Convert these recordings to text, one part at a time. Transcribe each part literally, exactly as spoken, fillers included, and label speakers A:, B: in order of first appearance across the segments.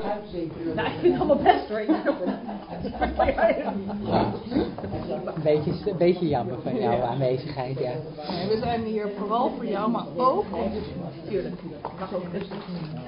A: Nou, ik vind het allemaal best hoor.
B: Een beetje, een beetje jammer van jouw aanwezigheid, ja.
C: Nee, we zijn hier vooral voor jou, maar ook...
A: Tuurlijk. Mag ook rustig.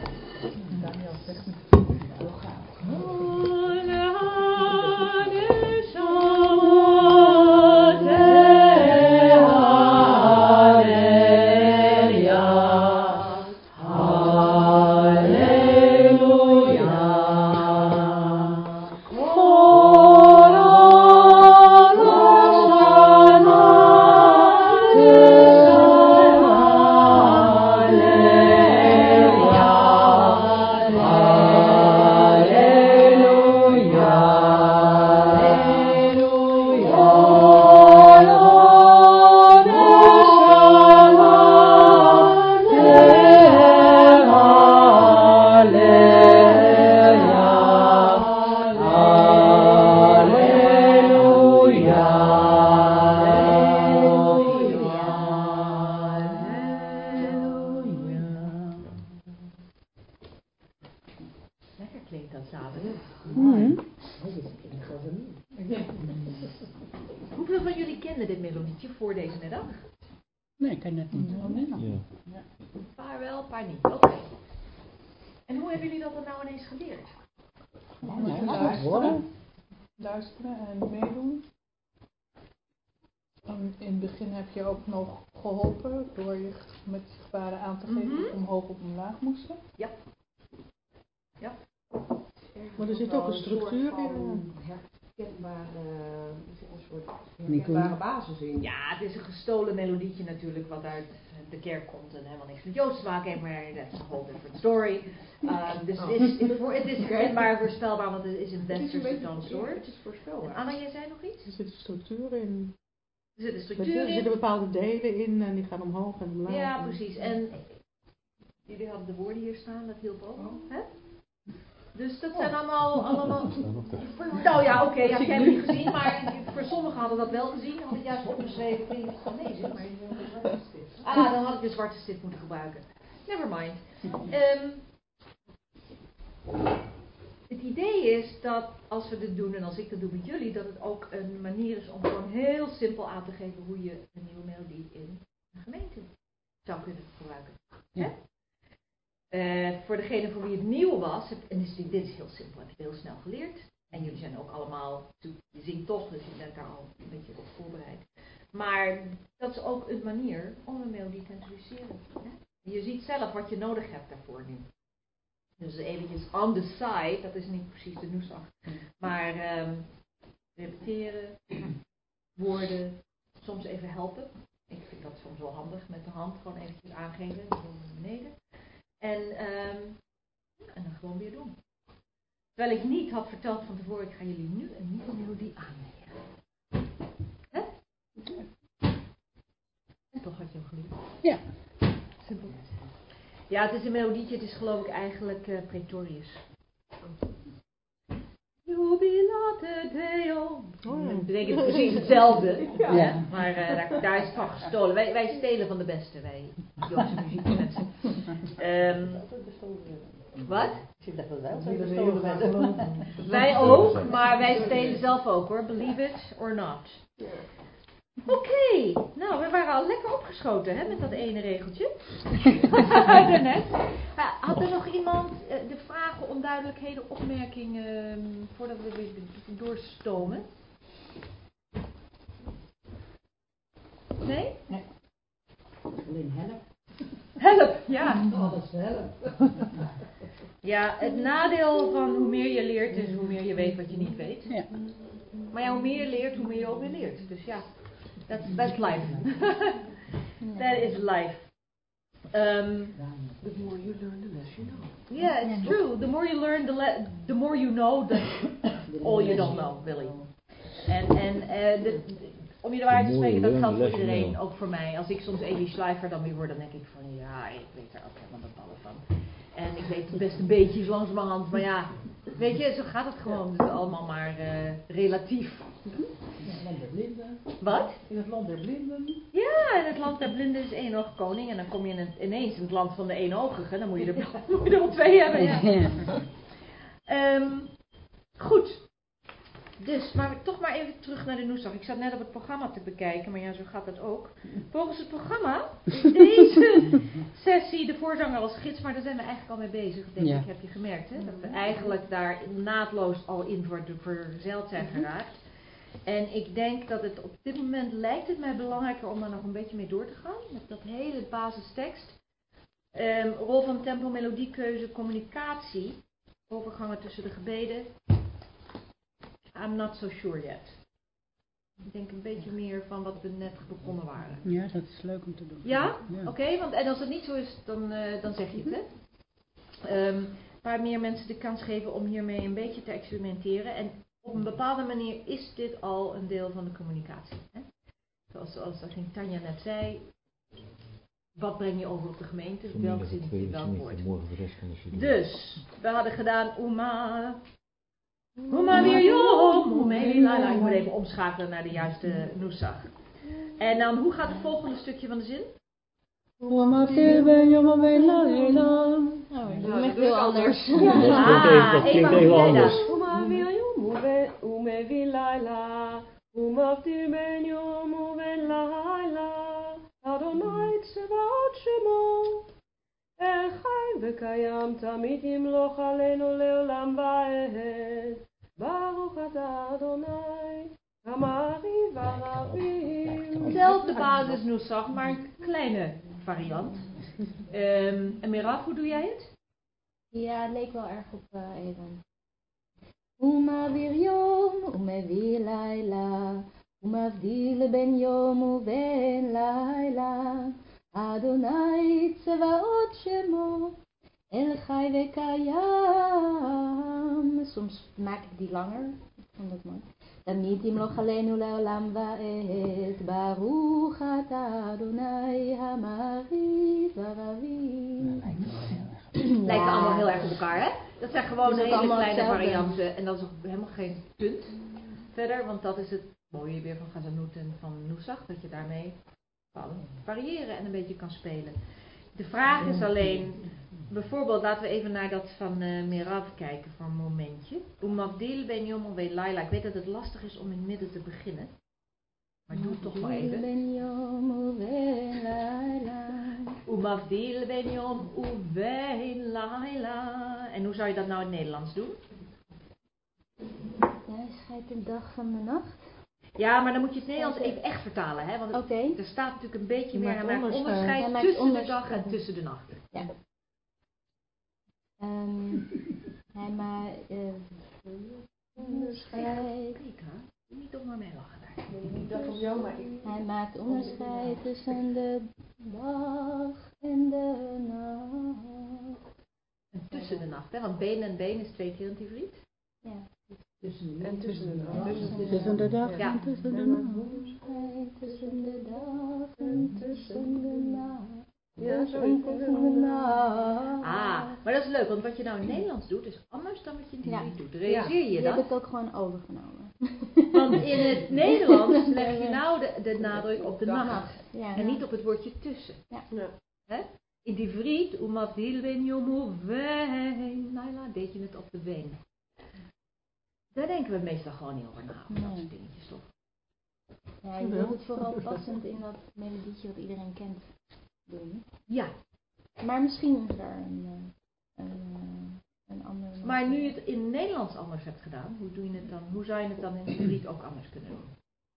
A: Hoeveel van jullie kenden dit melodietje voor deze middag?
B: Nee, ik ken het niet.
D: Ja.
A: Een paar wel, een paar niet. Oké. Okay. En hoe hebben jullie dat dan nou ineens geleerd?
C: Ja, luisteren. Luisteren en meedoen. En in het begin heb je ook nog geholpen door je met je gebaren aan te geven
A: Mm-hmm.
C: dat we omhoog of omlaag moesten.
A: Ja. Ja.
C: Maar er zit ook een structuur in.
E: Herkenbare, een soort herkenbare basis in.
A: Ja, het is een gestolen melodietje natuurlijk wat uit de kerk komt en helemaal niks met Joods te maken heeft, maar that's a whole different story. Um, dus het is, het, voor, het is herkenbaar, voorspelbaar, want het is een westerse danssoort.
E: Het is voorspelbaar.
A: Anna, jij zei nog iets?
C: Er zit een structuur in.
A: Er zit een
C: Er
A: structuur in.
C: zitten bepaalde delen in en die gaan omhoog en omlaag.
A: Ja, precies. En jullie hadden de woorden hier staan, dat hielp ook. Hè? Dus dat zijn allemaal, allemaal... Nou ja, oké, okay, ja, ik heb het niet gezien, maar voor sommigen hadden dat wel gezien, hadden het juist opgeschreven. Ik weet niet of het kan lezen, maar... Ah, dan had ik de zwarte stift moeten gebruiken. Never mind. Um, het idee is dat als we dit doen en als ik dat doe met jullie, dat het ook een manier is om gewoon heel simpel aan te geven hoe je een nieuwe melodie in een gemeente zou kunnen gebruiken.
B: Ja.
A: Uh, voor degene voor wie het nieuw was, en dus dit is heel simpel, heb je het heel snel geleerd. En jullie zijn ook allemaal, je zingt toch, dus je bent daar al een beetje op voorbereid. Maar dat is ook een manier om een melodie te introduceren. Hè? Je ziet zelf wat je nodig hebt daarvoor nu. Dus eventjes on the side, dat is niet precies de noeslag. Maar um, repeteren, woorden, soms even helpen. Ik vind dat soms wel handig, met de hand gewoon eventjes aangeven, dan naar beneden. En, um, en dan gewoon weer doen. Terwijl ik niet had verteld van tevoren, ik ga jullie nu een nieuwe melodie aanleren. Hè? En toch had je hem geleerd.
B: Ja.
A: Simpel. Ja, het is een melodietje, het is geloof ik eigenlijk uh, Praetorius. Jubilate Deo. Dat betekent precies hetzelfde.
B: Ja.
A: Ja. Maar uh, daar, daar is het van gestolen. Wij, wij stelen van de beste, wij Joodse muziekmensen. Um, wat?
E: Ik dacht dat wij altijd gestolen werden.
A: Wij ook, maar wij stelen zelf ook hoor. Believe it or not. Oké, okay. Nou we waren al lekker opgeschoten hè, met dat ene regeltje. Daarnet. Ja, had er nog iemand uh, de vragen, onduidelijkheden, opmerkingen um, voordat we weer doorstomen? Nee?
E: Nee. Alleen help.
A: Help, ja.
E: Alles help.
A: Ja, het nadeel van hoe meer je leert is hoe meer je weet wat je niet weet.
B: Ja.
A: Maar ja, hoe meer je leert, hoe meer je ook weer leert. Dus ja, that's, that's life. That is life. Um,
E: The more you learn, the less you know.
A: Yeah, it's true. The more you learn, the, le- the more you know, the all you don't know, really. En, en uh, de, de, om je de waarheid te spreken, dat geldt voor iedereen, ook voor mij. Als ik soms Elie Schleifer dan weer hoor, dan denk ik van ja, ik weet er ook helemaal de ballen van. En ik weet het best een beetje langzamerhand, maar ja, weet je, zo gaat het gewoon. Het is allemaal maar uh, relatief.
E: In het land der blinden.
A: Wat?
E: In het land der blinden.
A: Ja, in het land der blinden is één oog koning. En dan kom je in het, ineens in het land van de eenogige. Dan moet je er, moet je er wel twee hebben, ja. Um, goed. Dus, maar toch maar even terug naar de Noesdag. Ik zat net op het programma te bekijken, maar ja, zo gaat het ook. Volgens het programma is deze sessie de voorzanger als gids, maar daar zijn we eigenlijk al mee bezig, denk
B: Ja.
A: ik, heb je gemerkt. Hè? Dat we eigenlijk daar naadloos al in voor- verzeild zijn geraakt. En ik denk dat het op dit moment lijkt het mij belangrijker om daar nog een beetje mee door te gaan, met dat hele basistekst. Um, rol van tempo, melodiekeuze, communicatie, overgangen tussen de gebeden. I'm not so sure yet. Ik denk een beetje meer van wat we net begonnen waren.
B: Ja, dat is leuk om te doen.
A: Ja?
B: Ja.
A: Oké, okay, want en als het niet zo is, dan, uh, dan zeg je het, hè? Um, maar meer mensen de kans geven om hiermee een beetje te experimenteren. En op een bepaalde manier is dit al een deel van de communicatie. Hè? Zoals, zoals I think Tanja net zei. Wat breng je over op de gemeente? Welk zin in welk woord? Dus, we hadden gedaan Uma... Uma Miriam, Umelala. Ik moet even omschakelen naar de juiste Noesag. En dan, hoe gaat het volgende stukje van de zin?
C: Uma Miriam, Umelala.
A: Nou,
C: dat doe ik heel anders.
A: Ah, Eva, hoe doe jij dat?
D: Uma Miriam, Umelala. Uma Miriam, Umelala. Adonai Tsevaot Shemo. El Chai v'Kayam Tamid Yimloch Aleinu Leolam Va'ed. Baruch Atah Adonai, Amari Varavim.
A: Dezelfde basis Noesag, maar een kleine variant. Um, en Mirav, hoe doe jij het?
F: Ja, het leek wel erg op uh, Evan. Uma Miriam, Umevi Laila. Umavdil ben Yom uven Laila. Adonai Tsevaot Shemo, El Chai v'Kayam. Soms maak ik die langer, ik vond dat mooi. Tamid Yimloch Aleinu Leolam Va'ed. Baruch Atah Adonai Hamari Varavim.
A: Lijken allemaal heel erg op elkaar, hè? Dat zijn gewoon
F: Is het
A: hele
F: allemaal
A: kleine
F: hetzelfde?
A: varianten. En dat is ook helemaal geen punt verder, want dat is het mooie weer van Chazanut en van Noesag, dat je daarmee kan variëren en een beetje kan spelen. De vraag is alleen, bijvoorbeeld, laten we even naar dat van uh, Mirav kijken voor een momentje. Umavdil ben Yom uven Laila. Ik weet dat het lastig is om in het midden te beginnen, maar doe het toch maar even. Umavdil ben Yom uven Laila. En hoe zou je dat nou in het Nederlands doen?
F: Jij scheidt de dag van de nacht.
A: Ja, maar dan moet je het Nederlands even echt vertalen, hè? Want het,
F: okay.
A: er staat natuurlijk een beetje
C: Je
A: meer,
C: maakt
A: hij maakt
C: onderscheid.
A: onderscheid
F: Hij maakt
A: tussen
F: onderscheid.
A: de dag en tussen de nacht.
F: Ja. Um, hij maakt uh, onderscheid.
A: Petra, niet op maar mee lachen daar.
D: Ik dacht op jou, maar ik...
F: Hij maakt onderscheid tussen de dag en de nacht.
A: En tussen de nacht, hè? Want been en been is twee keer een tivriet.
F: Ja.
D: Tussen en tussen de dag.
B: Tussen de dag
A: Ja.
B: en tussen de nacht.
F: Onderscheid tussen de dag en tussen de nacht.
D: Ja, zo
F: En tussen de nacht.
A: Ah, maar dat is leuk, want wat je nou in het Nederlands doet, is anders dan wat je in het
F: Ja.
A: tivriet doet. Realiseer je
F: Die
A: dat?
F: heb ik ook gewoon overgenomen.
A: Want in het Nederlands leg je nou de, de nadruk op de nacht.
F: Nacht. Ja.
A: En niet op het woordje tussen.
D: Ja.
A: Hè? In die vriet, umavdil ben yom uven Laila, deed je het op de been. Daar denken we meestal gewoon niet over na.
F: Nee.
A: Dat soort dingetjes toch?
F: Ja, je wilt het vooral passend in dat melodietje wat iedereen kent doen.
A: Ja,
F: Maar misschien is er een, eh, een, eh, een andere...
A: maar nu je het in het Nederlands anders hebt gedaan, hoe doe je het dan? Hoe zou je het dan in het vriet ook anders kunnen doen?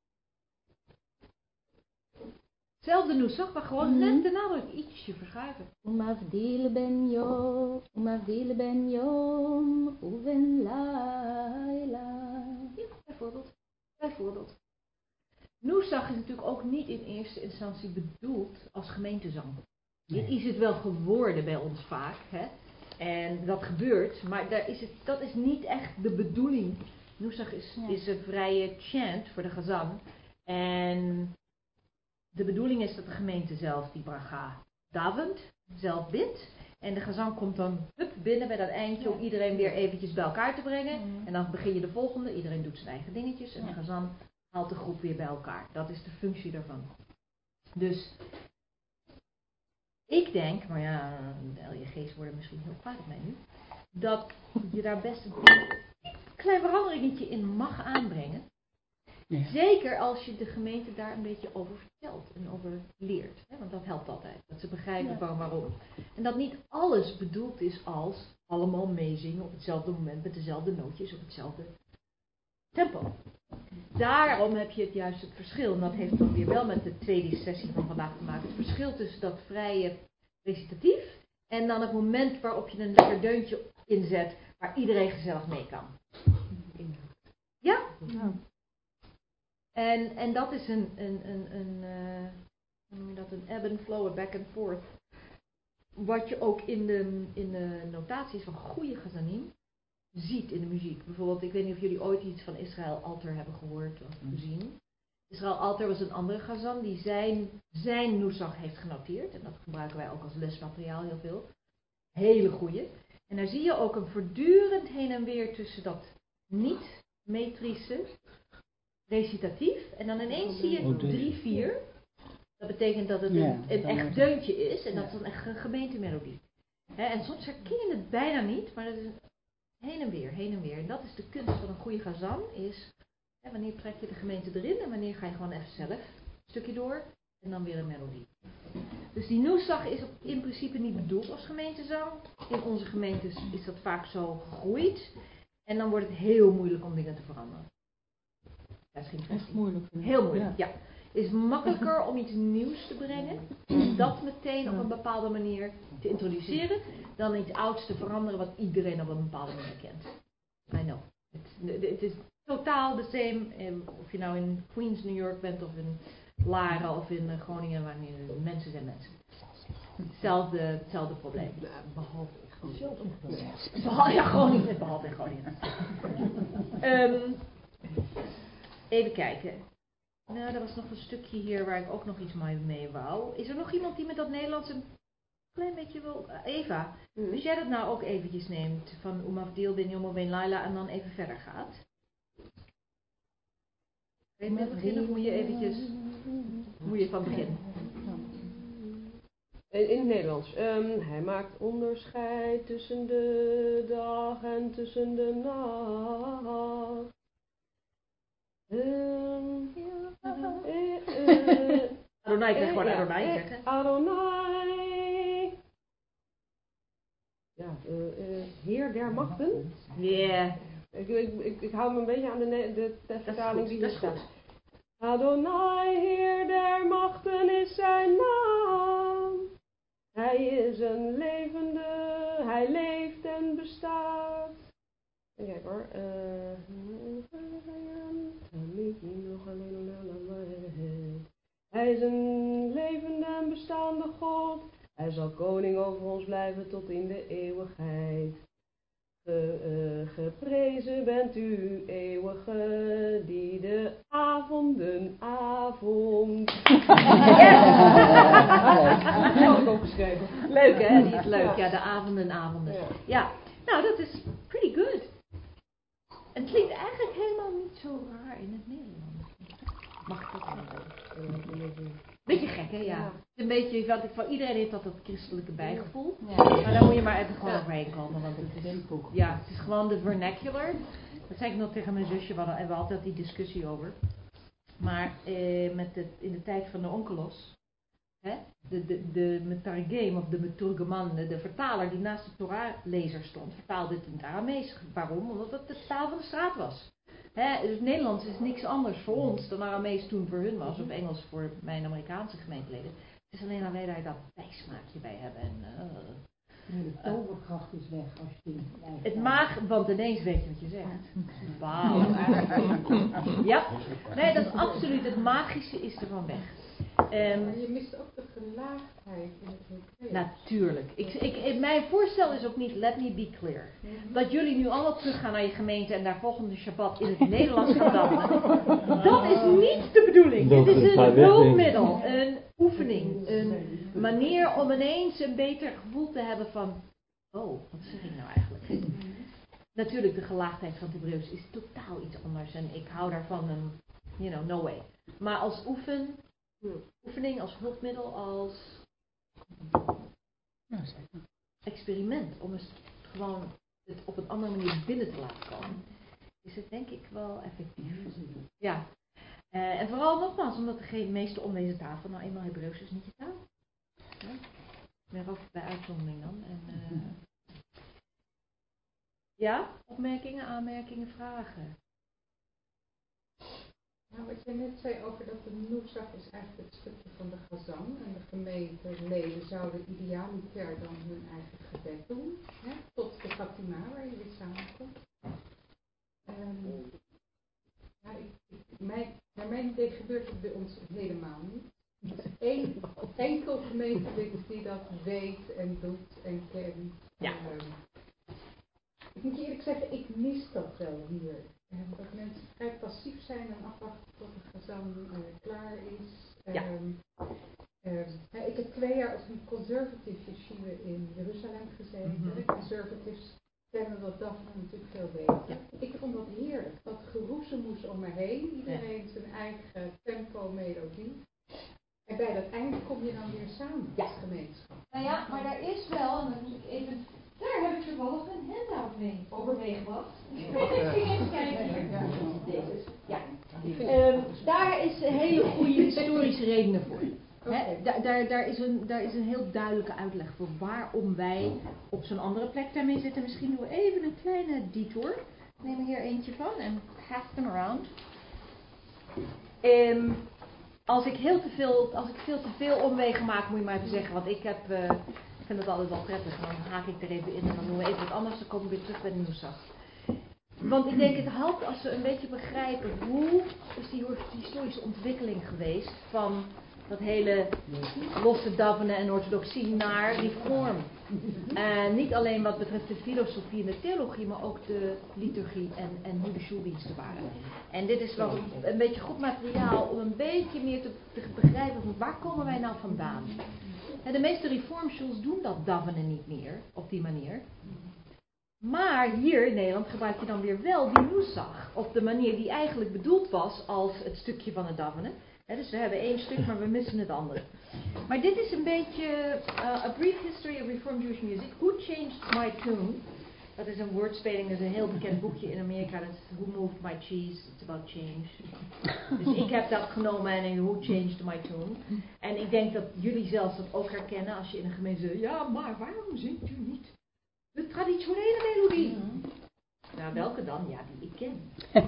A: Hetzelfde noesag, maar gewoon
F: Mhm.
A: net de nadruk ietsje verschuiven.
F: Umavdil ben yom, umavdil ben yom, uven laila.
A: Ja, bijvoorbeeld. Bijvoorbeeld. Noesag is natuurlijk ook niet in eerste instantie bedoeld als gemeentezang.
B: Nee.
A: Is het wel geworden bij ons vaak, hè? En dat gebeurt, maar daar is het, dat is niet echt de bedoeling. Noesag is,
F: Ja.
A: is een vrije chant voor de gezang. En de bedoeling is dat de gemeente zelf die bracha davent, zelf bidt. En de gezang komt dan hup, binnen bij dat eindje om iedereen weer eventjes bij elkaar te brengen.
F: Mhm.
A: En dan begin je de volgende, iedereen doet zijn eigen dingetjes en de
F: Ja.
A: gezang haalt de groep weer bij elkaar. Dat is de functie daarvan. Dus ik denk, maar ja, de L J G's worden misschien heel kwaad op mij nu. dat je daar best een klein veranderingetje in mag aanbrengen.
B: Ja.
A: Zeker als je de gemeente daar een beetje over vertelt en over leert. Hè? Want dat helpt altijd. Dat ze begrijpen van waarom. En dat niet alles bedoeld is als allemaal meezingen op hetzelfde moment met dezelfde nootjes op hetzelfde tempo. Daarom heb je het juist het verschil. En dat heeft dan weer wel met de tweede sessie van vandaag te maken. Het verschil tussen dat vrije recitatief en dan het moment waarop je een lekker deuntje inzet waar iedereen gezellig mee kan. Ja?
C: Ja.
A: En, en dat is een, een, een, een, uh, hoe noem je dat, een ebb and flow, een back and forth. Wat je ook in de, in de notaties van goede chazanim ziet in de muziek. Bijvoorbeeld, ik weet niet of jullie ooit iets van Israël Alter hebben gehoord of gezien. Israël Alter was een andere chazan die zijn, zijn noesach heeft genoteerd. En dat gebruiken wij ook als lesmateriaal heel veel. Hele goeie. En daar zie je ook een voortdurend heen en weer tussen dat niet-metrische recitatief. En dan ineens zie je drie, vier. Dat betekent dat het een,
B: Ja,
A: een
B: dan
A: echt
B: wordt
A: deuntje is. En dat is dan echt een gemeentemelodie. Hè, en soms herken je het bijna niet. Maar dat is heen en weer, heen en weer. En dat is de kunst van een goede gazan. Is hè, wanneer trek je de gemeente erin. En wanneer ga je gewoon even zelf een stukje door. En dan weer een melodie. Dus die noesach is op, in principe niet bedoeld als gemeentezang. In onze gemeentes is dat vaak zo gegroeid. En dan wordt het heel moeilijk om dingen te veranderen. Dat is geen kwestie.
C: Echt moeilijk.
A: Heel moeilijk, ja. Het is makkelijker om iets nieuws te brengen. En dat meteen op een bepaalde manier te introduceren. Dan iets ouds te veranderen wat iedereen op een bepaalde manier kent. I know. Het is totaal the same. Of je nou in Queens, New York bent of in Laren of in Groningen. Wanneer mensen zijn mensen. Hetzelfde, hetzelfde probleem.
E: Behalve in Groningen.
A: Behalve, ja, Groningen. Behalve in Groningen. um, even kijken. Nou, er was nog een stukje hier waar ik ook nog iets mee, mee wou. Is er nog iemand die met dat Nederlands een klein beetje wil... Uh, Eva, mm. als jij dat nou ook eventjes neemt van Umafdil ben Yomo ben Laila en dan even verder gaat. Weet je met beginnen of moet je eventjes... Moet je van begin?
D: In, in het Nederlands. Um, hij maakt onderscheid tussen de dag en tussen de nacht. Um, eh, eh,
A: Adonai, ik wil gewoon
D: eh,
A: Adonai
D: eh,
A: zeggen.
D: Adonai. Ja, uh, uh, Heer der machten.
A: Ja. Yeah.
D: Ik, ik, ik, ik hou me een beetje aan de, de, de vertaling die hier staat.
A: Goed.
D: Adonai, Heer der machten is zijn naam. Hij is een levende, hij leeft en bestaat. Kijk hoor. Uh, hij is een levende en bestaande God. Hij zal koning over ons blijven tot in de eeuwigheid. Ge, uh, geprezen bent u, eeuwige, die de avonden avond.
A: Yes!
D: Dat had ik opgeschreven.
A: Leuk hè, die is leuk. Ja, de avonden, avonden.
D: Ja.
A: Ja, nou dat is pretty good. En het klinkt eigenlijk helemaal niet zo raar in het Nederlands. Mag ik dat zeggen? Beetje gek hè, ja.
D: Ja.
A: Het is een beetje, wat ik, van iedereen heeft dat dat christelijke bijgevoel.
F: Ja.
A: Maar daar moet je maar even gewoon
D: Ja.
A: overheen komen. Want het is, ja, het is gewoon de vernacular. Dat zei ik nog tegen mijn zusje, we hadden we altijd die discussie over. Maar eh, met de, in de tijd van de onkelos, hè, de, de, de metargem of de meturgeman, de, de vertaler die naast de Torah-lezer stond, vertaalde het in het Aramees. Waarom? Omdat het de taal van de straat was. Hè, dus Nederlands is niks anders voor ons dan Aramees toen voor hun was, of Engels voor mijn Amerikaanse gemeenteleden. Het is alleen dat wij daar dat bijsmaakje bij hebben. En, uh,
E: De toverkracht is weg als je die
A: het mag, want ineens weet je wat je zegt. Wauw. Ja, nee, dat is absoluut. Het magische is ervan weg. Um,
C: Maar je mist ook de gelaagdheid in het hotel.
A: Natuurlijk. Ik, ik, mijn voorstel is ook niet, let me be clear. Dat jullie nu allemaal teruggaan naar je gemeente en daar volgende Shabbat in het Nederlands gaan dansen. Dat is niet de bedoeling. Dit is een hulpmiddel, een oefening, een manier om ineens een beter gevoel te hebben van, oh, wat zeg ik nou eigenlijk? Natuurlijk, de gelaagdheid van het Hebreeuws is totaal iets anders en ik hou daarvan een, you know, no way. Maar als oefen, oefening, als hulpmiddel, als experiment, om eens gewoon het op een andere manier binnen te laten komen, is het denk ik wel effectief. Ja. Uh, en vooral nogmaals, omdat de meeste onwezen tafel nou eenmaal Hebreeuws is niet je taal. Ja. Meer ook bij uitzondering dan. En, uh... ja, opmerkingen, aanmerkingen, vragen.
C: Nou, wat jij net zei over dat de Nusach is eigenlijk het stukje van de Gazan en de gemeenteleden zouden idealiter dan hun eigen gebed doen, hè, tot de Fatima waar je weer samenkomt. Um, ja, ik, ik, mijn, naar mijn idee gebeurt het bij ons helemaal niet. Er is één enkel gemeentelid die dat weet en doet en kent.
A: Ja.
C: Um, ik moet je eerlijk zeggen, ik mis dat wel hier. Um, dat mensen vrij passief zijn en afwachten tot de gezang uh, klaar is.
A: Ja.
C: Um, um, ja, ik heb twee jaar op een conservative yeshiva in Jeruzalem gezeten.
A: Mm-hmm.
C: De conservatives kennen dat Daphne natuurlijk veel beter.
A: Ja.
C: Ik vond dat heerlijk. Dat geroezemoes om me heen. Iedereen ja. zijn eigen tempo, melodie. En bij dat einde kom je dan weer samen
A: ja.
C: als gemeenschap.
A: Nou ja, maar daar is wel, en dan moet ik even... Daar heb ik toevallig een handout mee over meegebracht. Ik ging even kijken hier. Deze is, ja. Um, daar is een hele goede historische redenen voor.
C: Okay.
A: He, daar, daar, daar, is een, daar is een heel duidelijke uitleg voor waarom wij op zo'n andere plek daarmee zitten. Misschien doen we even een kleine detour. Ik neem er hier eentje van en pass them around. Um, als ik heel te veel, als ik veel te veel omwegen maak, moet je maar even zeggen, want ik heb... Uh, Ik vind het altijd wel prettig, dan haak ik er even in en dan doen we even wat anders, dan komen we weer terug bij de Nusach. Want ik denk het helpt als we een beetje begrijpen hoe is die historische ontwikkeling geweest van dat hele losse davenen en orthodoxie naar reform. En niet alleen wat betreft de filosofie en de theologie, maar ook de liturgie en, en hoe de shuldiensten waren. En dit is wel een beetje goed materiaal om een beetje meer te, te begrijpen van waar komen wij nou vandaan. En de meeste reformschuls doen dat davenen niet meer, op die manier. Maar hier in Nederland gebruik je dan weer wel die Nusach, op de manier die eigenlijk bedoeld was als het stukje van het davenen. He, dus we hebben één stuk, maar we missen het andere. Maar dit is een beetje uh, A Brief History of Reformed Jewish Music. Who Changed My Tune? Dat is een woordspeling, dat is een heel bekend boekje in Amerika. Dat is Who Moved My Cheese? It's About Change. Dus ik heb dat genomen en Who Changed My Tune? En ik denk dat jullie zelfs dat ook herkennen als je in een gemeente zegt, ja, maar waarom zingt u niet de traditionele melodie? Nou, welke dan? Ja, die ik ken.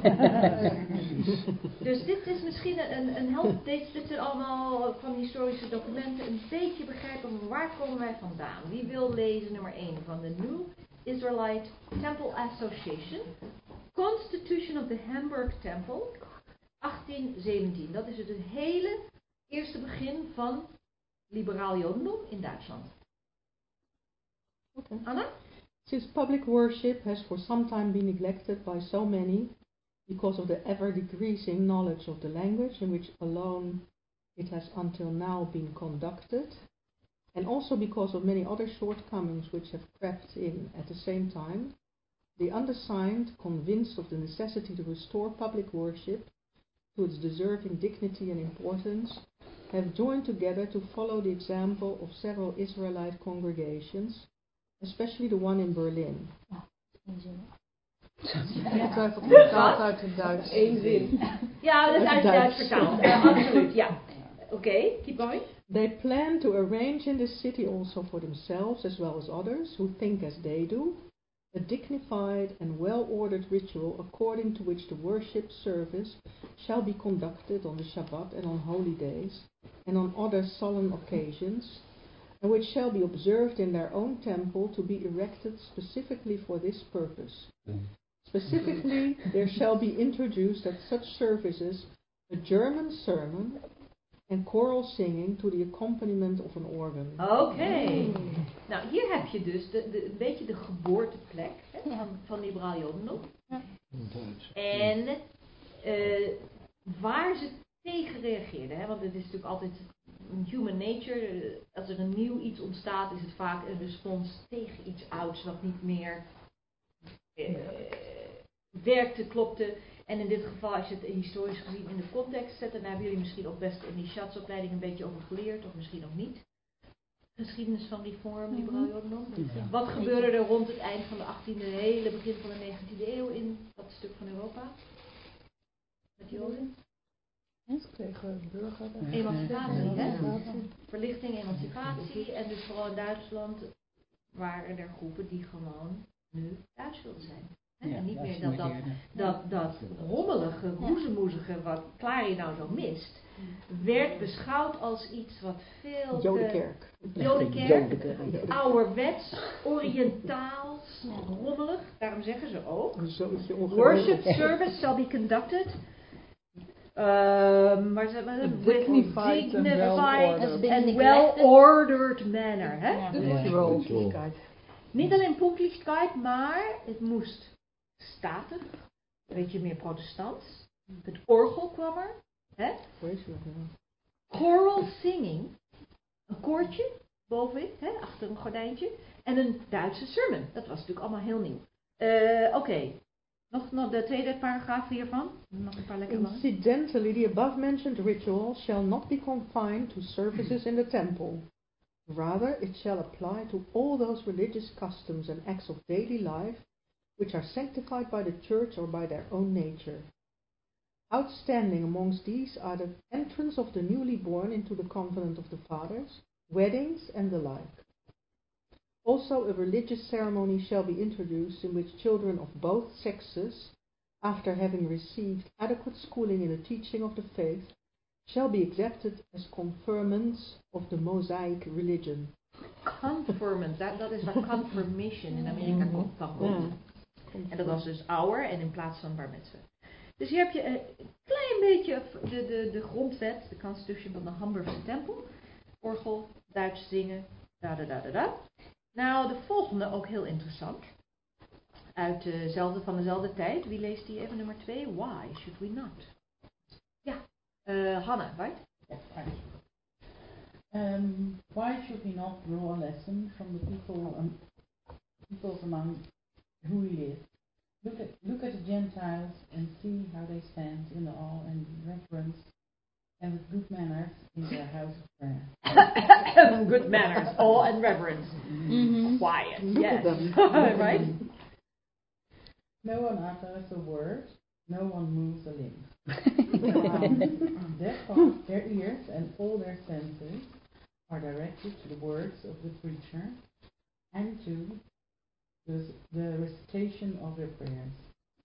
A: Dus dit is misschien een, een help. Dit, dit zijn allemaal van historische documenten. Een beetje begrijpen van waar komen wij vandaan. Wie wil lezen nummer één van de New Israelite Temple Association. Constitution of the Hamburg Temple. achttien zeventien. Dat is het hele eerste begin van liberaal jodendom in Duitsland.
E: Okay.
A: Anna?
E: Since public worship has for some time been neglected by so many because of the ever-decreasing knowledge of the language in which alone it has until now been conducted, and also because of many other shortcomings which have crept in at the same time, the undersigned, convinced of the necessity to restore public worship to its deserving dignity and importance, have joined together to follow the example of several Israelite congregations, especially the one in Berlin.
C: Ongetwijfeld vertaald uit het Duits.
D: Eén zin.
A: Ja, dat is uit het Duits vertaald. Uh, absoluut, ja. Oké, okay, keep going.
E: They plan to arrange in this city also for themselves, as well as others who think as they do, a dignified and well-ordered ritual according to which the worship service shall be conducted on the Shabbat and on holy days, and on other solemn occasions, and which shall be observed in their own temple to be erected specifically for this purpose. Specifically, there shall be introduced at such services a German sermon and choral singing to the accompaniment of an organ.
A: Oké. Okay. Mm. Nou, hier heb je dus de, de, een beetje de geboorteplek hè, van, van liberaal jodendom. Ja. En uh, waar ze tegen reageerden. Hè, want het is natuurlijk altijd human nature. Als er een nieuw iets ontstaat, is het vaak een respons tegen iets ouds wat niet meer uh, werkte, klopte. En in dit geval, als je het historisch gezien in de context zet, dan hebben jullie misschien ook best in die schatsopleiding een beetje over geleerd, of misschien ook niet. geschiedenis van Reform, Liberaal Jodendom.
B: Ja.
A: Wat gebeurde er rond het eind van de achttiende, hele begin van de negentiende eeuw in dat stuk van Europa? Met Joden?
D: Tegen burgerrechten.
A: Emancipatie, hè?
D: Ja.
A: Verlichting, emancipatie. En dus vooral in Duitsland waren er groepen die gewoon nu Duits wilden zijn. Hè?
B: Ja,
A: en niet
B: dat
A: meer dat dat,
B: assimileerden.
A: dat, dat rommelige, roezemoezige wat Clary nou zo mist, werd beschouwd als iets wat veel te...
E: Jodenkerk.
A: Jodenkerk, ouderwets, oriëntaals, rommelig. Daarom zeggen ze ook.
E: Een zootje
A: Worship
E: ongeregeld.
A: service shall be conducted. Um, maar ze with
E: dignified and well-ordered.
A: and well-ordered manner. Hè?
F: Ja.
D: Punktlichkeit.
A: Niet alleen punktlichkeit, maar het moest statig, een beetje meer protestants. Het orgel kwam er. Hè? Choral singing, een koortje bovenin, hè, achter een gordijntje. En een Duitse sermon. Dat was natuurlijk allemaal heel nieuw. Uh, Oké, okay. nog, nog de tweede paragraaf hiervan. Nog een paar lekker lange.
E: Incidentally, the above-mentioned ritual shall not be confined to services in the temple. Rather, it shall apply to all those religious customs and acts of daily life which are sanctified by the church or by their own nature. Outstanding amongst these are the entrance of the newly born into the covenant of the fathers, weddings, and the like. Also, a religious ceremony shall be introduced in which children of both sexes, after having received adequate schooling in the teaching of the faith, shall be accepted as confirmants of the Mosaic religion.
A: Confirmant, dat, dat is waar confirmation in Amerika komt. van komt. En dat was dus ouder en in plaats van bar mitzvah. Dus hier heb je een klein beetje de, de, de grondwet, de constitution van de Hamburgse tempel. Orgel, Duits zingen, da da da da da. Nou, de volgende ook heel interessant. Uit dezelfde, van dezelfde tijd. Wie leest die even nummer twee? Why should we not? Ja, uh, Hanna, right?
G: Yes, um, why should we not draw a lesson from the people, um, peoples among who we live? Look at look at the Gentiles and see how they stand in awe and reverence and with good manners in their house of prayer.
A: Good manners, awe and reverence. Mm-hmm. Quiet,
E: Look
A: yes.
E: at them.
A: Right?
G: No one utters a word, no one moves a limb. um, therefore, their ears and all their senses are directed to the words of the preacher and to the, the recitation of their prayers.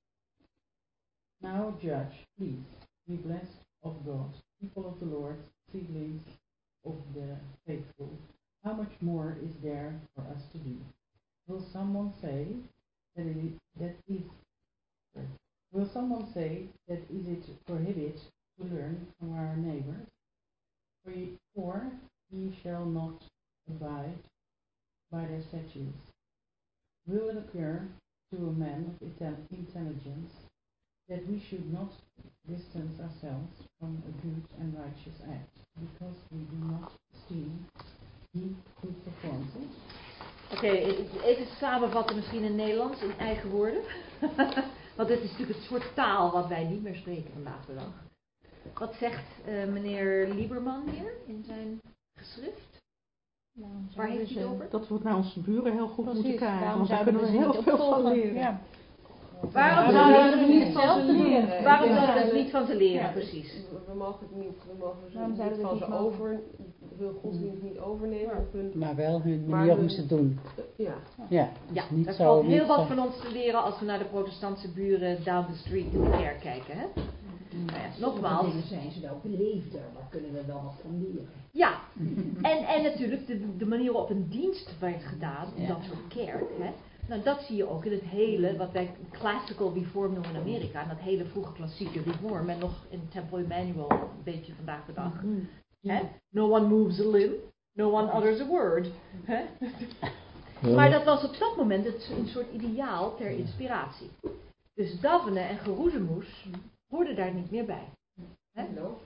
G: Now judge, please, be blessed of God, people of the Lord, seedlings of the faithful. How much more is there for us to do? Will someone say that it that is sorry, will someone say that is it prohibit to learn from our neighbors? For ye, for ye shall not abide by their statutes. Will it occur to a man of intelligence that we should not distance ourselves from a good and righteous act, because we do not esteem he who performs it?
A: Oké, okay, even samenvatten misschien in Nederlands, in eigen woorden. Want dit is natuurlijk het soort taal wat wij niet meer spreken vandaag de dag. Wat zegt uh, meneer Lieberman hier in zijn geschrift?
F: Nou,
A: waar heeft hij het over?
E: Dat we het naar onze buren heel goed
F: Precies,
E: moeten krijgen,
F: daarom
E: want daar kunnen we
F: zouden
E: heel
F: ze niet
E: veel van
F: opvolgen.
E: leren.
F: Ja.
A: Waarom
D: Ja,
A: zouden we
D: we
A: er
D: niet van ze leren?
A: Waarom
D: Ja,
A: zouden we
D: ja,
A: er niet van ze leren,
D: ja,
A: precies?
D: We, we mogen het niet, we mogen ze
F: Waarom
D: niet
F: zouden we
D: van
F: het
D: ze
F: niet mogen?
D: over, hun godsdienst niet overnemen. Of hun,
B: Maar wel hun
D: Maar
B: manier om
D: hun-
B: ze te doen.
D: ja.
B: Ja, dus
A: Ja,
B: niet
A: er
B: zo,
A: valt
B: niet
A: heel wat
B: zo-
A: van ons te leren als we naar de protestantse buren down the street in de kerk kijken, hè? Nou ja, nogmaals.
H: Dingen zijn ze wel beleefder, daar kunnen we wel wat van leren.
A: Ja, en, en natuurlijk de, de manier waarop een dienst werd gedaan in
B: Ja.
A: dat soort kerk, hè? Nou, dat zie je ook in het hele, wat wij classical reform noemen in Amerika, en dat hele vroege klassieke reform, en nog in Temple Emmanuel een beetje vandaag de dag.
E: Mm.
A: Hè? No one moves a limb, no one utters a word. Hè? Maar dat was op dat moment het, een soort ideaal ter inspiratie. Dus Daphne en Geroezemoes hoorden daar niet meer bij. Hè?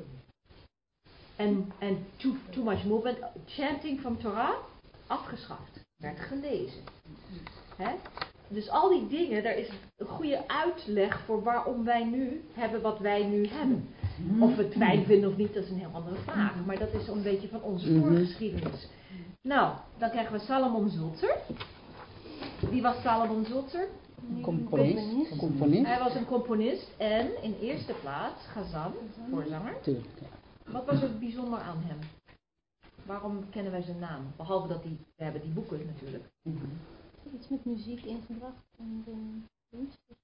A: En, en too, too much movement, chanting from Torah, afgeschaft, werd gelezen. Hè? Dus al die dingen, daar is een goede uitleg voor waarom wij nu hebben wat wij nu hebben. Of we het fijn vinden of niet, dat is een heel andere vraag. Maar dat is een beetje van onze
B: Mhm.
A: voorgeschiedenis. Nou, dan krijgen we Salomon Zulzer. Wie was Salomon Zulzer?
B: Componist. Componist.
A: Hij was een componist en in eerste plaats Gazan, voorzanger.
B: Tuurlijk, ja.
A: Wat was er bijzonder aan hem? Waarom kennen wij zijn naam? Behalve dat hij, we hebben die boeken natuurlijk.
B: Mm-hmm.
F: Iets met muziek ingebracht en de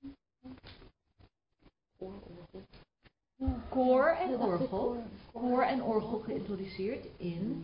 A: ja. Koor en orgel. Koor en orgel geïntroduceerd in...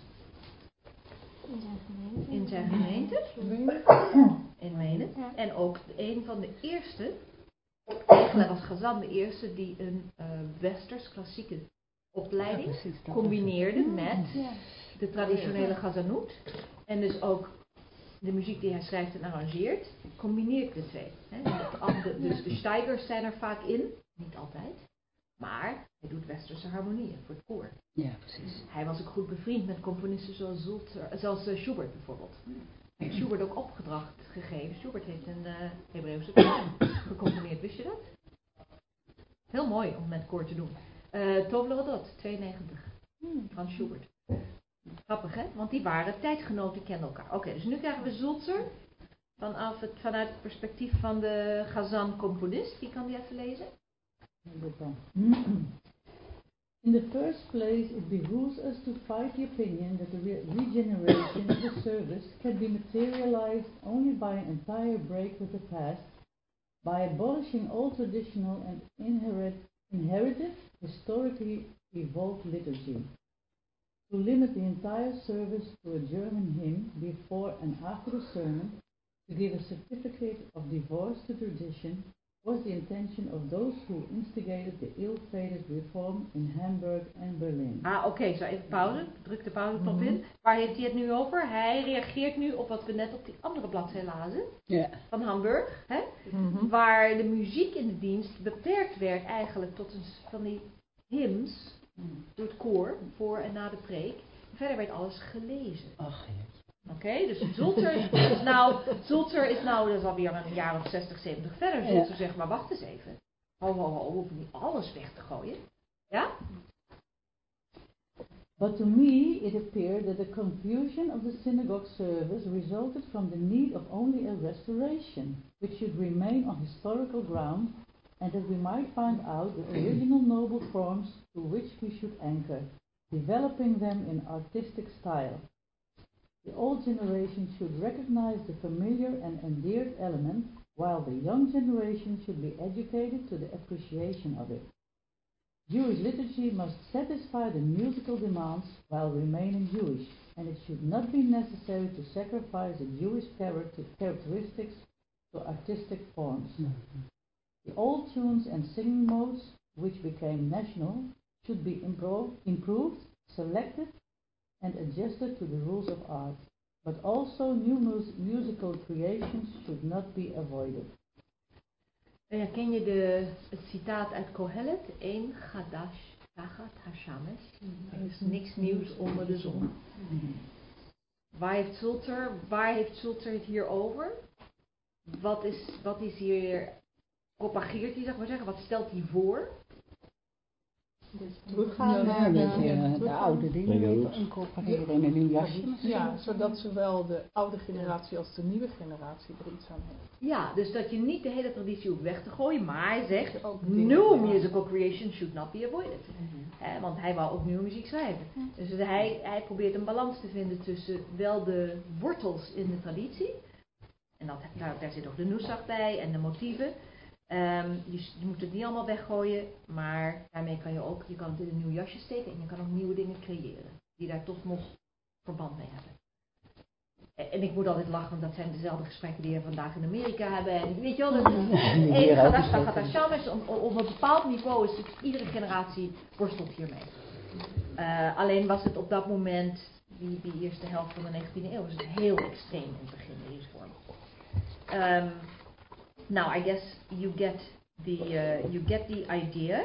F: In zijn gemeente.
A: In zijn gemeente. In Wenen. Ja. En ook een van de eerste, eigenlijk was Gazan de eerste die een uh, westers klassieke opleiding ja, precies, combineerde met ja. de traditionele Gazanout. En dus ook de muziek die hij schrijft en arrangeert, combineert de twee. Hè. De, de, dus de steigers zijn er vaak in, niet altijd. Maar hij doet westerse harmonieën voor het koor.
B: Ja, precies.
A: Hij was ook goed bevriend met componisten zoals, Zulzer, zoals uh, Schubert bijvoorbeeld. Hij heeft Schubert ook opgedracht gegeven. Schubert heeft een uh, Hebreeuwse koor gecomponeerd, wist je dat? Heel mooi om met koor te doen. Uh, Tov Lerodot, tweeënnegentig, hmm. van Schubert. Grappig hè, want die waren tijdgenoten, die kenden elkaar. Oké, okay, dus nu krijgen we Zulzer vanaf het, vanuit het perspectief van de Gazan-componist. Wie kan die even lezen?
I: In the first place, it behooves us to fight the opinion that the re regeneration of the service can be materialized only by an entire break with the past, by abolishing all traditional and inherit, inherited, historically evolved liturgy. To limit the entire service to a German hymn before and after the sermon, to give a certificate of divorce to tradition, was the intention of those who instigated the ill-fated reform in Hamburg en Berlin.
A: Ah, oké, okay, zo even pauze. Druk de pauzeknop mm-hmm. in. Waar heeft hij het nu over? Hij reageert nu op wat we net op die andere bladzijde lazen.
B: Yeah.
A: Van Hamburg. Hè?
E: Mm-hmm.
A: Waar de muziek in de dienst beperkt werd eigenlijk tot een van die hymns. Mm. Door het koor, voor en na de preek. Verder werd alles gelezen.
B: Ach, ja.
A: Oké, okay, dus Zulzer is nou, Zulzer is nou, dat is alweer een jaar of zestig, zeventig verder. Zulzer ja. zegt, maar wacht eens even. Ho, ho, ho, we hoeven niet alles weg te gooien. Ja?
I: But to me it appeared that the confusion of the synagogue service resulted from the need of only a restoration, which should remain on historical ground, and that we might find out the original noble forms to which we should anchor, developing them in artistic style. The old generation should recognize the familiar and endeared element, while the young generation should be educated to the appreciation of it. Jewish liturgy must satisfy the musical demands while remaining Jewish, and it should not be necessary to sacrifice the Jewish character characteristics to artistic forms. Mm-hmm. The old tunes and singing modes, which became national, should be impro- improved, selected, and adjusted to the rules of art, but also new mus- musical creations should not be avoided.
A: Uh, ken je de, het citaat uit Kohelet? Eén Chadash Tachat Hashamesh. Er is niks nieuws onder de zon. Waar heeft Zulzer, waar heeft Zulzer het hier over? Wat is, wat is hier, propageert hij, zeg maar zeggen, wat stelt hij voor?
E: Dus teruggaan naar de, ja, de, de oude dingen incorporeren in een nieuw jasje. Ja, zodat zowel de oude generatie als de nieuwe generatie er iets aan heeft.
A: Ja, dus dat je niet de hele traditie hoeft weg te gooien, maar hij zegt, new musical creation should not be avoided. Mm-hmm. He, want hij wou ook nieuwe muziek schrijven. Mm-hmm. Dus hij, hij probeert een balans te vinden tussen wel de wortels in de traditie, en dat, daar, daar zit ook de nusach bij en de motieven. Um, je, je moet het niet allemaal weggooien, maar daarmee kan je ook, je kan het in een nieuw jasje steken en je kan ook nieuwe dingen creëren, die daar toch nog verband mee hebben. En, en ik moet altijd lachen, want dat zijn dezelfde gesprekken die we vandaag in Amerika hebben. En weet je wel, dat één Gadash Tachat Hashamesh, op een bepaald niveau is het, iedere generatie worstelt hiermee. Uh, alleen was het op dat moment, die, die eerste helft van de negentiende eeuw, was het heel extreem in het begin, deze vorm. Um, Now, I guess you get the uh, you get the idea.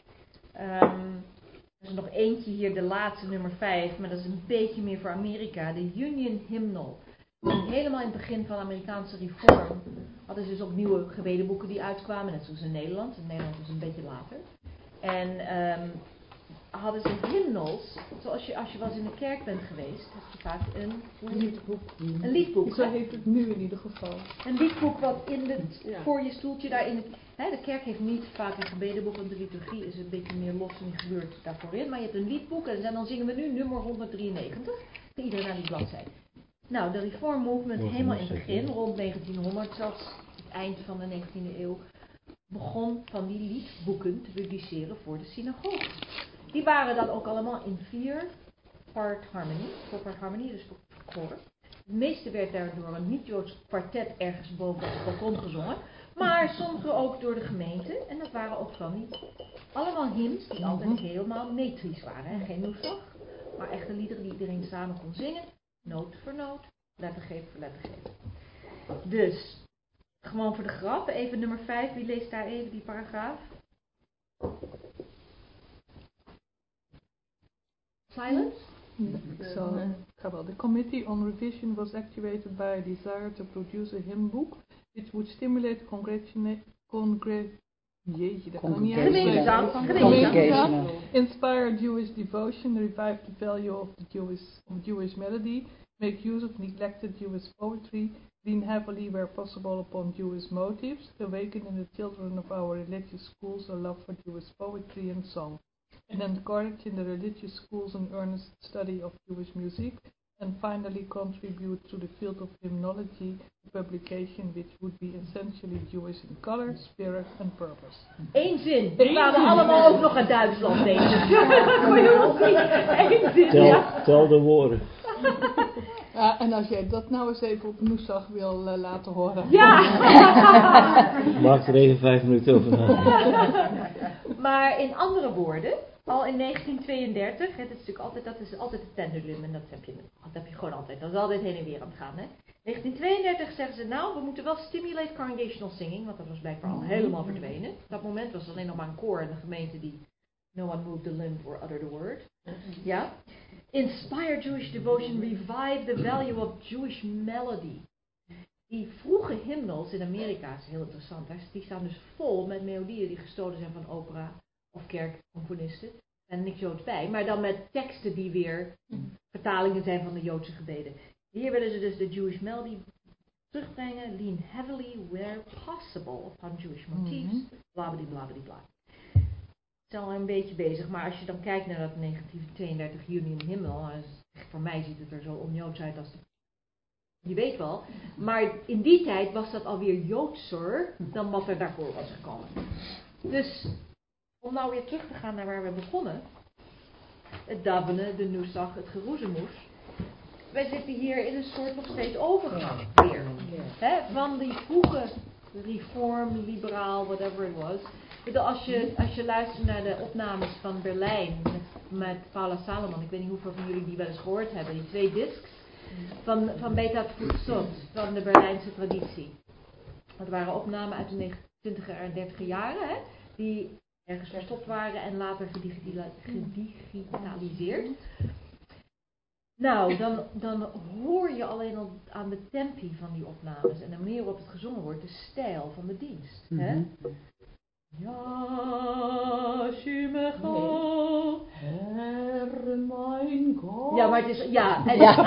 A: Um, er is nog eentje hier, de laatste, nummer vijf, maar dat is een beetje meer voor Amerika. De Union Hymnal. Helemaal in het begin van de Amerikaanse reform hadden ze dus ook nieuwe gebedenboeken die uitkwamen, net zoals in Nederland. In Nederland was het een beetje later. En um, hadden ze hymnals, zoals je als je was in de kerk bent geweest, heb je vaak een, hoe heet het?
E: Liedboek.
A: Een liedboek.
E: Zo
A: hè?
E: heet het nu in ieder geval.
A: Een liedboek wat in de,
E: Ja.
A: voor je stoeltje daar in de, hè, de kerk heeft niet vaak een gebedenboek, want de liturgie is een beetje meer los en die gebeurt daarvoor in. Maar je hebt een liedboek en dan zingen we nu nummer honderddrieënnegentig. Voor iedereen naar die bladzijde. Nou, de Reform Movement helemaal in het begin, rond negentienhonderd, zelfs het eind van de negentiende eeuw, begon van die liedboeken te publiceren voor de synagoge. Die waren dan ook allemaal in vier part harmony, four part harmony, dus voor koren. Het meeste werd daar door een niet-Joods kwartet ergens boven op het balkon gezongen. Maar sommige ook door de gemeente. En dat waren ook van die allemaal hymns die altijd helemaal metrisch waren. Hè? Geen noesach, maar echte liederen die iedereen samen kon zingen. Noot voor noot, lettergreep voor lettergreep. Dus, gewoon voor de grap, even nummer vijf. Wie leest daar even die paragraaf? Silence?
J: So, uh, the Committee on Revision was activated by a desire to produce a hymn book which would stimulate congregation- congre- jeetje, dat kan niet eens
A: Gemeentezang,
J: zeggen.
A: gemeentezang.
J: Inspire Jewish devotion, revive the value of the Jewish, of Jewish melody, make use of neglected Jewish poetry, lean heavily where possible upon Jewish motives, awaken in the children of our religious schools a love for Jewish poetry and song, and encourage in the religious schools an earnest study of Jewish music, and finally contribute to the field of hymnology, a publication which would be essentially Jewish in color, spirit and purpose.
A: Eén zin. We kwamen allemaal ook nog uit Duitsland deze. Kon je nog niet? Eén zin.
K: Tel,
A: Ja.
K: tel de woorden.
J: Ja, en als jij dat nou eens even op Noesag wil uh, laten horen.
A: Ja!
K: Maak er even vijf minuten over na.
A: Maar in andere woorden, al in negentien tweeëndertig, het is natuurlijk altijd, dat is altijd het pendulum en dat heb je, dat heb je gewoon altijd, dat is altijd heen en weer aan het gaan. Hè? negentien tweeëndertig zeggen ze, nou, we moeten wel stimulate congregational singing, want dat was blijkbaar al helemaal verdwenen. Op dat moment was er alleen nog maar een koor in de gemeente die no one moved the limb or uttered a word. Ja. Inspire Jewish devotion, revive the value of Jewish melody. Die vroege hymnals in Amerika, is heel interessant, hè? Die staan dus vol met melodieën die gestolen zijn van opera of kerkcomponisten. En niks Joods bij, maar dan met teksten die weer vertalingen zijn van de Joodse gebeden. Hier willen ze dus de Jewish melody terugbrengen, lean heavily where possible upon Jewish motifs, blablabla bla bla. Het is al een beetje bezig, maar als je dan kijkt naar dat negentien tweeëndertig Union Hymnal, voor mij ziet het er zo onjoods uit als de, je weet wel, maar in die tijd was dat alweer Joodser dan wat er daarvoor was gekomen. Dus, om nou weer terug te gaan naar waar we begonnen, het dabbenen, de noesach, het geroezemoes, wij zitten hier in een soort nog steeds overgang weer, hè, van die vroege reform, liberaal, whatever it was. Als je, als je luistert naar de opnames van Berlijn met, met Paula Salomon, ik weet niet hoeveel van jullie die wel eens gehoord hebben, die twee discs van, van Betat Futsot, van de Berlijnse traditie. Dat waren opnamen uit de twintiger en dertiger jaren, hè, die ergens verstopt waren en later gedigitali- gedigitaliseerd. Nou, dan, dan hoor je alleen al aan de tempi van die opnames en de manier waarop het gezongen wordt, de stijl van de dienst. Hè? Ja, Shimecha,
I: Herr mein Gott.
A: ja, maar het is, ja, en
B: Ja.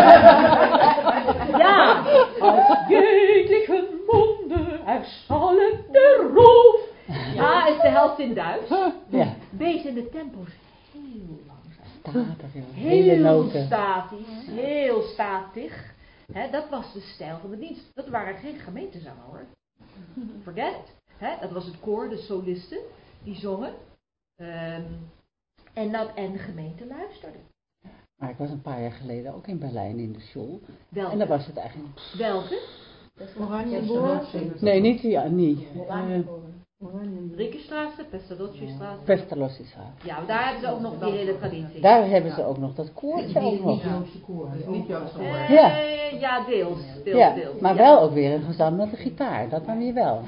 A: ja, aus jeglichen Munde erschallen der Ruf. A is de helft in Duits,
B: Ja.
A: B zijn de tempo's heel langzaam,
B: Statig, ja. Hele
A: heel
B: noten.
A: statisch, heel statig. Hè, dat was de stijl van de dienst. Dat waren geen gemeentezangen hoor. Forget it. He, dat was het koor, de solisten, die zongen. Um, en, dat, en de gemeente luisterde.
B: Maar ik was een paar jaar geleden ook in Berlijn in de school.
A: Welke?
B: En daar was het eigenlijk...
A: Welke?
E: Oranje
B: Nee, niet die, ja, niet. Uh,
A: Riekenstraße, Pestalozzi-straße.
B: Pestalozzi-straße.
A: Ja, daar hebben ze ook nog die hele traditie.
B: Daar hebben ze ook nog dat koortje ook nog.
C: Niet Joodse koor.
A: Eh,
B: Ja.
A: ja, deels. deels,
B: Ja,
A: deels
B: maar
A: ja.
B: wel ook weer een gezang met de gitaar. Dat dan weer wel.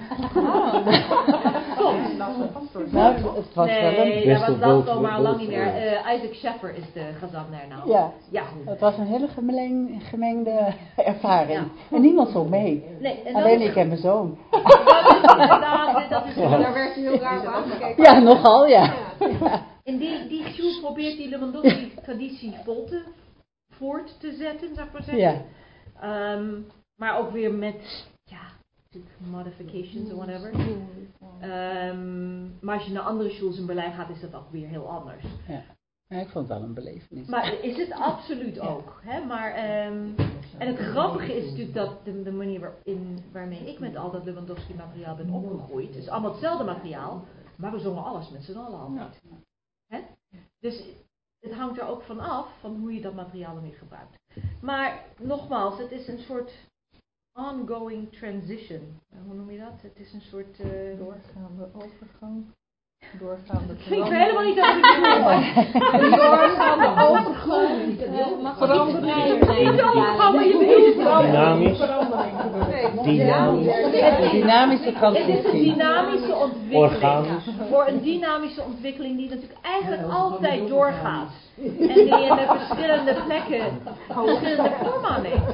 A: Soms.
B: Nou, het, het was wel
A: Nee,
B: een...
A: dat was Lasco, maar al lang niet meer. Uh, Isaac Sheffer is de gazanner nou.
B: Ja,
A: Ja.
B: het was een hele gemeng, gemengde ervaring. Ja. En niemand zong mee.
A: Nee, en
B: Alleen
A: dat,
B: ik en mijn zoon.
A: dat is inderdaad, dat is
B: Ja.
C: Daar werd je heel raar op aangekeken.
B: Ja, nogal, ja.
C: Ja.
A: En die, die Sjoerd probeert die Lewandowski-traditie vol te, voort te zetten, zou ik maar zeggen.
B: Ja.
A: Um, maar ook weer met, ja, modifications of whatever. Um, maar als je naar andere schools in Berlijn gaat, is dat ook weer heel anders.
B: Ja. Ja, ik vond het wel een belevenis.
A: Maar is het absoluut ook. Hè? Maar, um, en het grappige is natuurlijk dat de, de manier waarin, waarmee ik met al dat Lewandowski materiaal ben opgegroeid, is allemaal hetzelfde materiaal, maar we zongen alles met z'n allen altijd. Hè? Dus het hangt er ook van af van hoe je dat materiaal dan weer gebruikt. Maar nogmaals, het is een soort ongoing transition. Hoe noem je dat? Het is een soort uh,
J: doorgaande overgang. Doorgaande
A: dat vind ik helemaal niet dat ik het doe.
J: Doorgaande overgang. Verandering.
K: Dynamisch.
B: Dynamisch. Dynamische transitie.
A: Het is een dynamische ontwikkeling.
K: Organisch.
A: Voor een dynamische ontwikkeling die natuurlijk eigenlijk altijd doorgaat. En die in de verschillende plekken verschillende vormen aanneemt.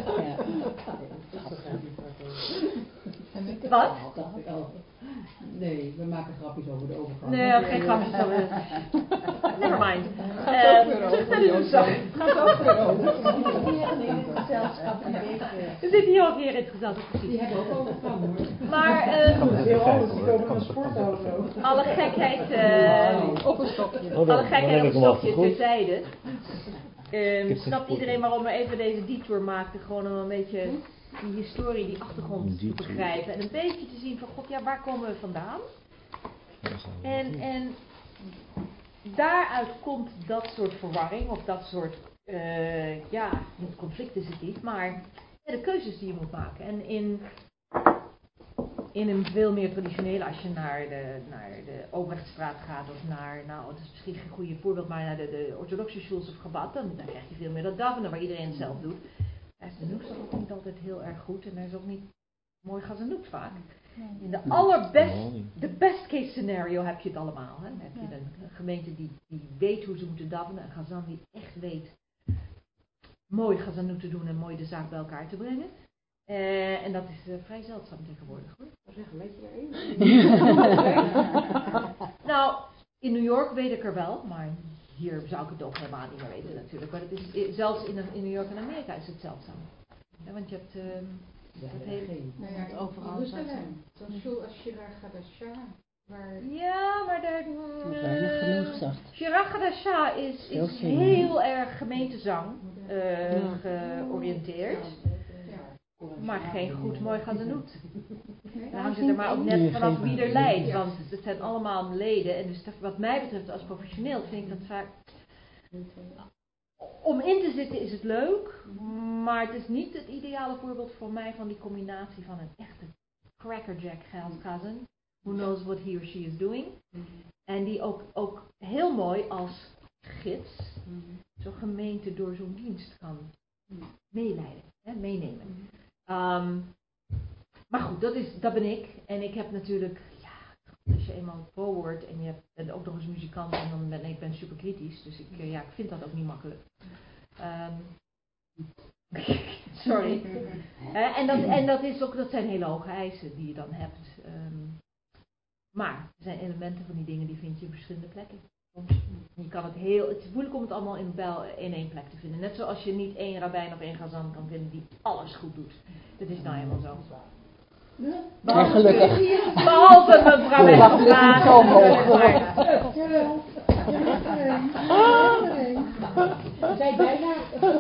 A: Wat?
H: Nee, we maken grapjes over de overgang.
A: Nee, geen grapjes over de... Never mind.
J: Gaat ook weer over.
A: Gaat ook weer over. We zitten hier ook hier in het gezelschap.
H: Die hebben ook overgang hoor.
A: Maar, um,
H: heel anders, die komen van sportauto.
A: Alle gekheid, uh,
J: op een stokje.
A: Alle gekheid op een stokje terzijde. Um, snapt iedereen waarom we even deze detour maakten? Gewoon om een beetje die historie, die achtergrond te begrijpen. En een beetje te zien van, god ja, waar komen we vandaan? En, en daaruit komt dat soort verwarring, of dat soort, uh, ja, niet conflict is het niet, maar ja, de keuzes die je moet maken. En in, in een veel meer traditionele, als je naar de, naar de Obrechtstraat gaat, of naar, nou, dat is misschien geen goede voorbeeld, maar naar de, de orthodoxe schools of Chabad, dan, dan krijg je veel meer dat davenen, waar iedereen het zelf doet. Daar is de noekzak ook niet altijd heel erg goed en daar is ook niet mooi gazanoek vaak. In de allerbest, de best case scenario heb je het allemaal. Hè? Dan heb je een gemeente die, die weet hoe ze moeten davenen, een gazan die echt weet mooi gazanoek te doen en mooi de zaak bij elkaar te brengen. Uh, en dat is uh, vrij zeldzaam tegenwoordig hoor.
H: Dat is echt een beetje erin.
A: Nou, in New York weet ik er wel, maar hier zou ik het ook helemaal niet meer weten natuurlijk. Maar het is, zelfs in, in New York en Amerika is het zeldzaam. Ja, want je hebt uh,
H: ja,
A: het hele...
C: Nou ja, het overal Jeruzalem. Zo'n school als Shirach HaDasha. Waar...
A: Ja, maar daar...
B: Uh, weinig genoeg zacht.
A: Shirach HaDasha is, is heel erg gemeentezang uh, ja. georiënteerd. Ja. Maar geen goed mooi gazanoet. Dan hangt het er maar ook net vanaf wie er leidt. Want het zijn allemaal leden. En dus wat mij betreft als professioneel vind ik dat vaak... Om in te zitten is het leuk. Maar het is niet het ideale voorbeeld voor mij van die combinatie van een echte crackerjack cousin. Who knows what he or she is doing. En die ook, ook heel mooi als gids zo'n gemeente door zo'n dienst kan meeleiden. Hè, meenemen. Um, maar goed, dat, is, dat ben ik. En ik heb natuurlijk, ja, als je eenmaal pro wordt en je bent ook nog eens muzikant en dan ben ik ben super kritisch. Dus ik, ja, ik vind dat ook niet makkelijk. Um, sorry. uh, en, dat, en dat, is ook, dat zijn hele hoge eisen die je dan hebt. Um, maar er zijn elementen van die dingen die vind je op verschillende plekken. Je kan het, heel, het is moeilijk om het allemaal in, bel, in één plek te vinden. Net zoals je niet één rabbijn of één gazan kan vinden die alles goed doet. Dat is nou helemaal zo.
B: Behalve, gelukkig.
A: Behalve mevrouw Weststraat.
B: Zo mogelijk.
H: Zij bijna.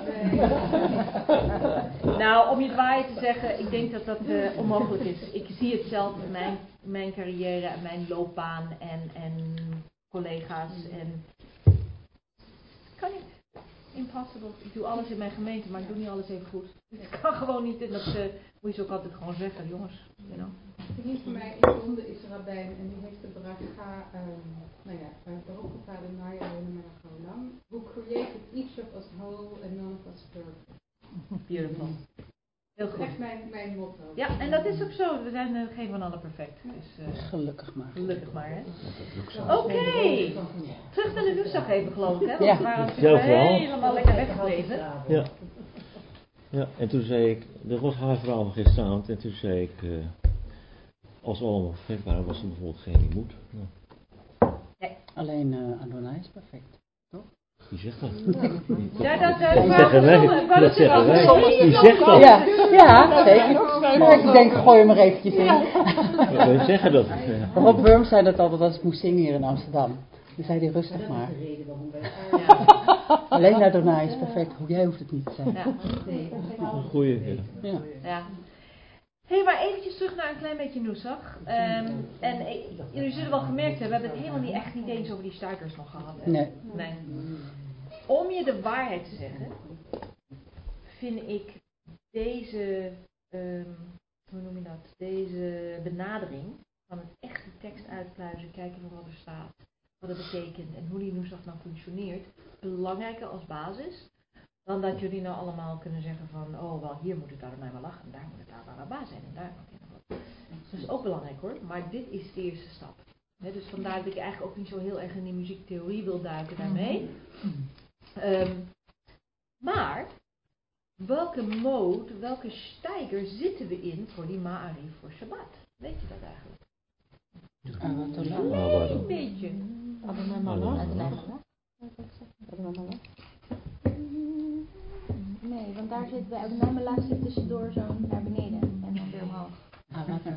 A: Nou, om je het waaien te zeggen, ik denk dat dat uh, onmogelijk is. Ik zie het zelf in mijn, mijn carrière en mijn loopbaan en, en collega's en kan niet. Impossible. Ik doe alles in mijn gemeente, maar ik doe niet alles even goed. Het kan gewoon niet en dat uh, moet je ze ook altijd gewoon zeggen, jongens. You know.
C: Ik niet voor mij, een zonde is rabbijn en die heeft de bracha, um, nou ja, erop gevraagd, Naya Lenemerachaulam. Who created each of us whole and none of us perfect. Beautiful.
A: Heel goed.
C: Echt mijn, mijn motto.
A: Ja, en dat is ook zo. We zijn uh, geen van allen perfect. Dus, uh,
B: gelukkig maar.
A: Gelukkig maar, hè. Oké. Okay. Terug naar de rugzak even, geloof ik, hè. Want
B: ja.
A: we waren helemaal lekker weggebleven.
K: Ja. Ja, en toen zei ik, dat was haar verhaal van gisteravond. En toen zei ik, uh, als we allemaal perfect waren, was er bijvoorbeeld geen die moet. Nou,
A: Nee.
B: Alleen uh, Adonai is perfect, toch?
K: Wie zegt dat?
A: Ja, dat
K: Dat zeggen wij. Dat zeggen wij. Wie zegt dat?
B: Ja, ja zeker. Maar ik denk, gooi hem er eventjes in.
K: Wij zeggen dat.
B: Rob Worm zei dat altijd als ik moest zingen hier in Amsterdam. Dan zei hij rustig maar. Alleen Adonai is perfect, jij hoeft het niet te zeggen.
A: Ja.
K: Een goeie.
B: Ja.
A: Ja. Hé, hey, maar eventjes terug naar een klein beetje Nusach. Um, en eh, jullie zullen wel gemerkt hebben, we hebben het helemaal niet echt niet eens over die stuiters nog gehad. Hè?
B: Nee.
A: nee. Om je de waarheid te zeggen, vind ik deze, um, hoe noem je dat, deze benadering van het echte tekst uitpluizen, kijken van wat er staat, wat het betekent en hoe die Nusach nou functioneert, belangrijker als basis. Dan dat jullie nou allemaal kunnen zeggen van, oh wel, hier moet het Adonai Malach en daar moet het Abarabba zijn en daar moet het. Dat is ook belangrijk hoor, maar dit is de eerste stap. He, dus vandaar dat ik eigenlijk ook niet zo heel erg in die muziektheorie wil duiken daarmee. Um, maar, welke mode, welke steiger zitten we in voor die Ma'arif voor Shabbat? Weet je dat eigenlijk?
B: Adonai.
A: Een beetje.
E: Adonai Malach.
F: Adonai Malach. Nee, want daar zit bij Adonai Malach zit tussendoor zo naar beneden en dan weer omhoog.
B: Ah, wat dan?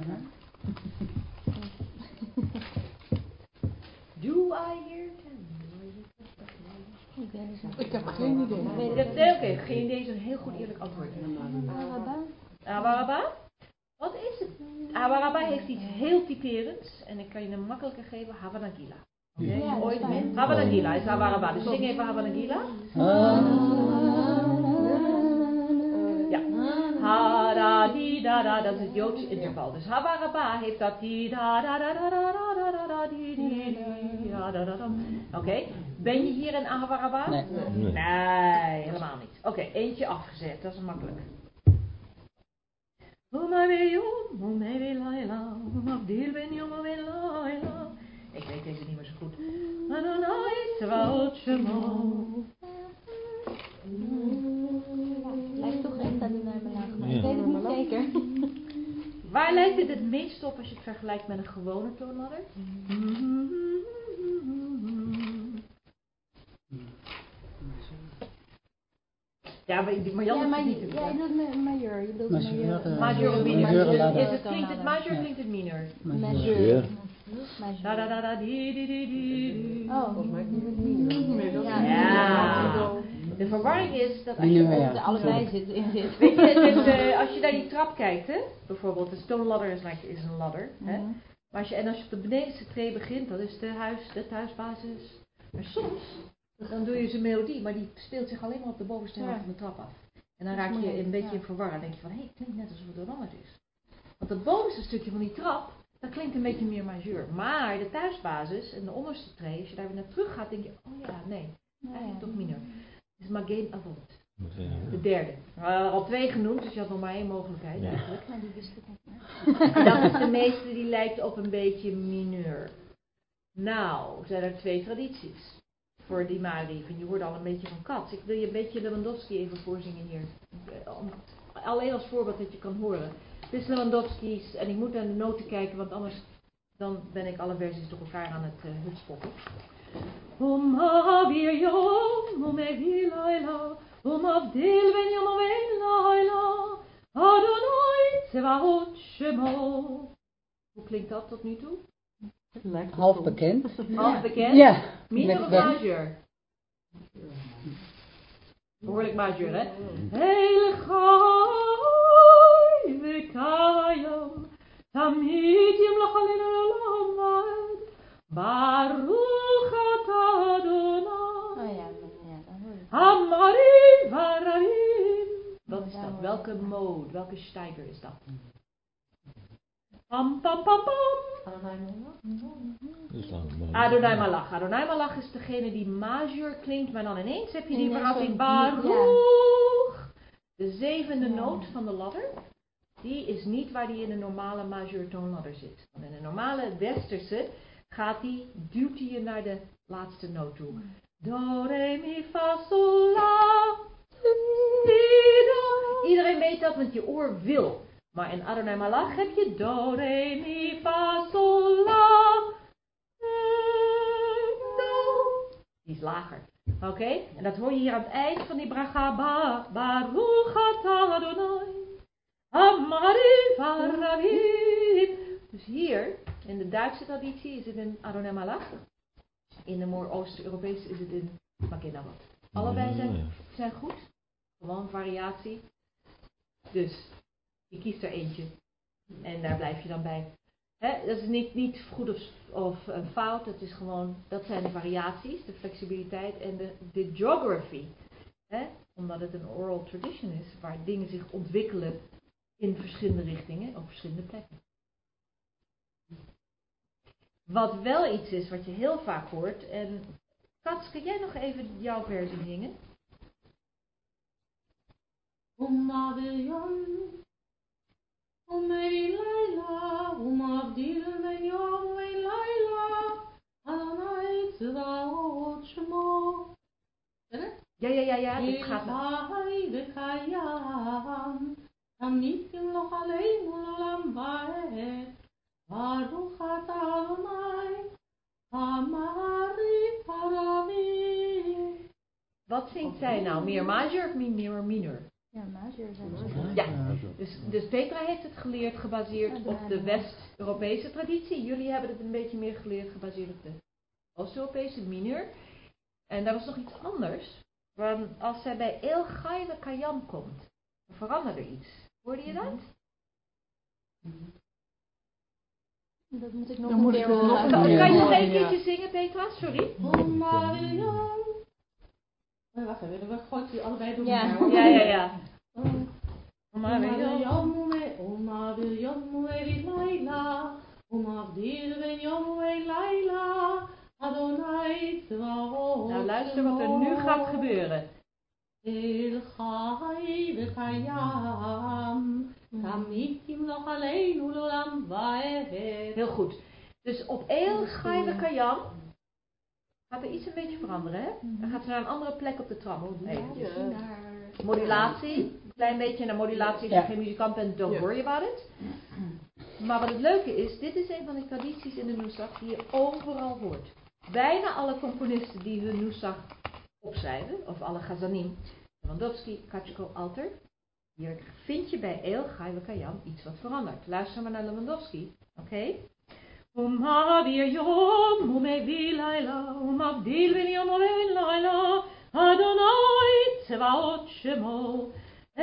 A: Do I hear ten?
F: Ik weet het niet.
J: Ik heb geen idee.
A: Oké, okay, geen idee is een heel goed eerlijk antwoord.
F: Abarabba.
A: Abarabba? Wat is het? Abarabba heeft iets heel typerends en ik kan je hem makkelijker geven, Havanagila. Oké, okay?
F: Ja,
A: ooit Havanagila is Abarabba, dus zing even Havanagila. Ja. Ha da di da da, dat is het Joodse interval. Dus Habarabba heeft dat di da da da da da da da da di di da da da da. Oké, ben je hier in Habarabba?
B: Nee.
A: Nee. Nee, helemaal niet. Oké, okay, eentje afgezet, dat is makkelijk. Ik weet deze niet meer zo goed.
F: Het lijkt toch echt Adonai Malach, maar ik weet het niet zeker.
A: Waar lijkt het het meest op als je het vergelijkt met een gewone toonladder? Ja, maar Marjan
F: ja, maar
A: niet te
F: jij doet me majeur. Je bedoelt majeur.
A: Majeur of mineur. Is het, klinkt het majeur of klinkt het mineur?
F: Majeur.
A: Da da da da di di di di.
F: Oh, volgens mij klinkt het mineur.
A: Ja. Ja. De verwarring is dat als je
F: ja. er allebei zit in zit.
A: Weet je, dus, uh, als je naar die trap kijkt, hè, bijvoorbeeld, de toonladder is, like, is een ladder, hè. Mm-hmm. Maar als je, en als je op de benedenste tree begint, dat is de, huis, de thuisbasis. Maar soms, dan doe je zo'n melodie, maar die speelt zich alleen maar op de bovenste helft ja. van de trap af. En dan raak je een beetje in verwarring en denk je van, hé, hey, het klinkt net alsof het veranderd is. Want het bovenste stukje van die trap, dat klinkt een beetje meer majeur. Maar de thuisbasis en de onderste tree, als je daar weer naar terug gaat, denk je, oh ja, nee, eigenlijk toch mineur. Het is Magen Avot. De derde. We hadden al twee genoemd, dus je had nog maar één mogelijkheid ja. eigenlijk.
F: Nou, die wist ik niet.
A: En dat is de meeste die lijkt op een beetje mineur. Nou, zijn er twee tradities voor die Ma'arif. En je hoorde al een beetje van Katz. Ik wil je een beetje Lewandowski even voorzingen hier. Alleen als voorbeeld dat je kan horen. Dit is Lewandowski's, en ik moet naar de noten kijken, want anders dan ben ik alle versies door elkaar aan het uh, hutspotten. Om havir yom, om evir laila, om avdil ben yom oven laila, Adonai tsevaot shemo. Hoe klinkt dat tot nu toe?
B: Half bekend.
A: Half bekend?
B: Ja.
A: Minor of majeur? Behoorlijk majeur, hè? Heel chai vekayam, tamid yimlach alenu olam Baruch atah Adonai.
F: Oh ja, ja,
A: Hamarim varim. Wat is dat? Welke mode, welke steiger is dat? Pam pam pam pam. Adonai Malach. Adonai Malach is degene die majeur klinkt, maar dan ineens heb je die verhouding Baruch. De zevende ja. noot van de ladder. Die is niet waar die in een normale majeur toonladder zit. Want in een normale westerse gaat die, duwt hij je naar de laatste noot toe. Do, re, mi, fa, sol, la, si, do. Iedereen weet dat, want je oor wil. Maar in Adonai Malach heb je do, re, mi, fa, sol, la, si, iets lager. Oké? Okay? En dat hoor je hier aan het eind van die bracha. Ba, Baruch atah Adonai. Amari varavim. Dus hier, in de Duitse traditie, is het in Adonai Malach. In de meer Oost-Europese is het in Makenawat. Allebei zijn, zijn goed. Gewoon variatie. Dus, je kiest er eentje. En daar blijf je dan bij. He, dat is niet, niet goed of, of uh, fout. Het is gewoon, dat zijn de variaties, de flexibiliteit en de, de geography. He, omdat het een oral tradition is, waar dingen zich ontwikkelen in verschillende richtingen, op verschillende plekken. Wat wel iets is wat je heel vaak hoort. En Kats, kun jij nog even jouw versie zingen?
L: Umma Viljon, Umei Laila, Umma Vdil Ben Yom Umei Laila, Adonai Tzevaot Shemo.
A: Ja, ja, ja, ja, dit gaat
L: Elchai Vekayam, Amitim Loch Aleinu L'olam Vaed, Baruch atah Adonai, Amari Paravim.
A: Wat zingt zij nou? Meer major of meer minor?
F: Ja, major zijn ze.
A: Ja, dus, dus Petra heeft het geleerd gebaseerd op de West-Europese traditie. Jullie hebben het een beetje meer geleerd gebaseerd op de Oost-Europese minor. En daar was nog iets anders. Want als zij bij El Chai Kayam komt, dan verandert er iets. Hoorde je dat?
F: Dat moet ik nog
J: Dan
F: een
J: moet
F: keer
J: ik het nog
F: horen.
J: een
A: Kan,
J: keer
A: kan je nog
J: horen,
A: één
J: ja.
A: keertje zingen, Petra? Sorry.
L: Umma Viljon. Oh, wacht even, we gooien die allebei door
F: Ja.
L: elkaar.
A: Ja, ja, ja.
L: Umma Viljon, Umma Viljon, Umei Laila, Umma Vdil Ben Yom Umei Laila, Adonai Tzevaot.
A: Nou, luister wat er nu gaat gebeuren.
L: Elchai Vekayam, Amitim Loch Aleinu L'olam Vaed.
A: Heel goed. Dus op El Chai Kayam gaat er iets een beetje veranderen, hè? Dan gaat ze naar een andere plek op de trap. Eventjes. Modulatie. Een klein beetje naar modulatie als je
B: Ja.
A: geen muzikant bent, don't worry about it. Maar wat het leuke is, dit is een van de tradities in de Nusach die je overal hoort. Bijna alle componisten die hun Nusach opschrijven, of alle Chazanim, Lewandowski, Kachko, Alter, hier vind je bij El Chai Kayam iets wat verandert. Luister maar naar Lewandowski, oké? Okay? Umma Viljon, Umei Laila, Umma Vdil Ben Yom Umei Laila, Adonai Tzevaot Shemo,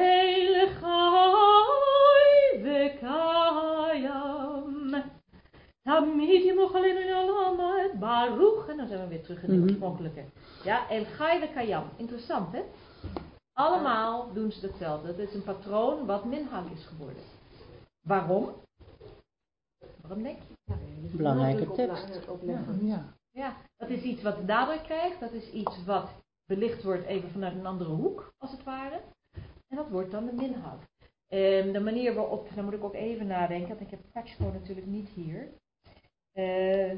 A: Elchai Vekayam, Amitim Loch Aleinu L'olam Vaed, Baruch. En dan zijn we weer terug in de
B: Mhm.
A: oorspronkelijke. Ja, Elchai Vekayam. Interessant, hè? Allemaal doen ze hetzelfde. Dat is een patroon wat minhag is geworden. Waarom? Waarom denk je?
B: Belangrijke tekst.
D: Ja.
B: Ja.
A: Ja, dat is iets wat nadruk krijgt. Dat is iets wat belicht wordt even vanuit een andere hoek, als het ware. En dat wordt dan de minhag. Um, de manier waarop, daar moet ik ook even nadenken, want ik heb Kachko natuurlijk niet hier. Uh,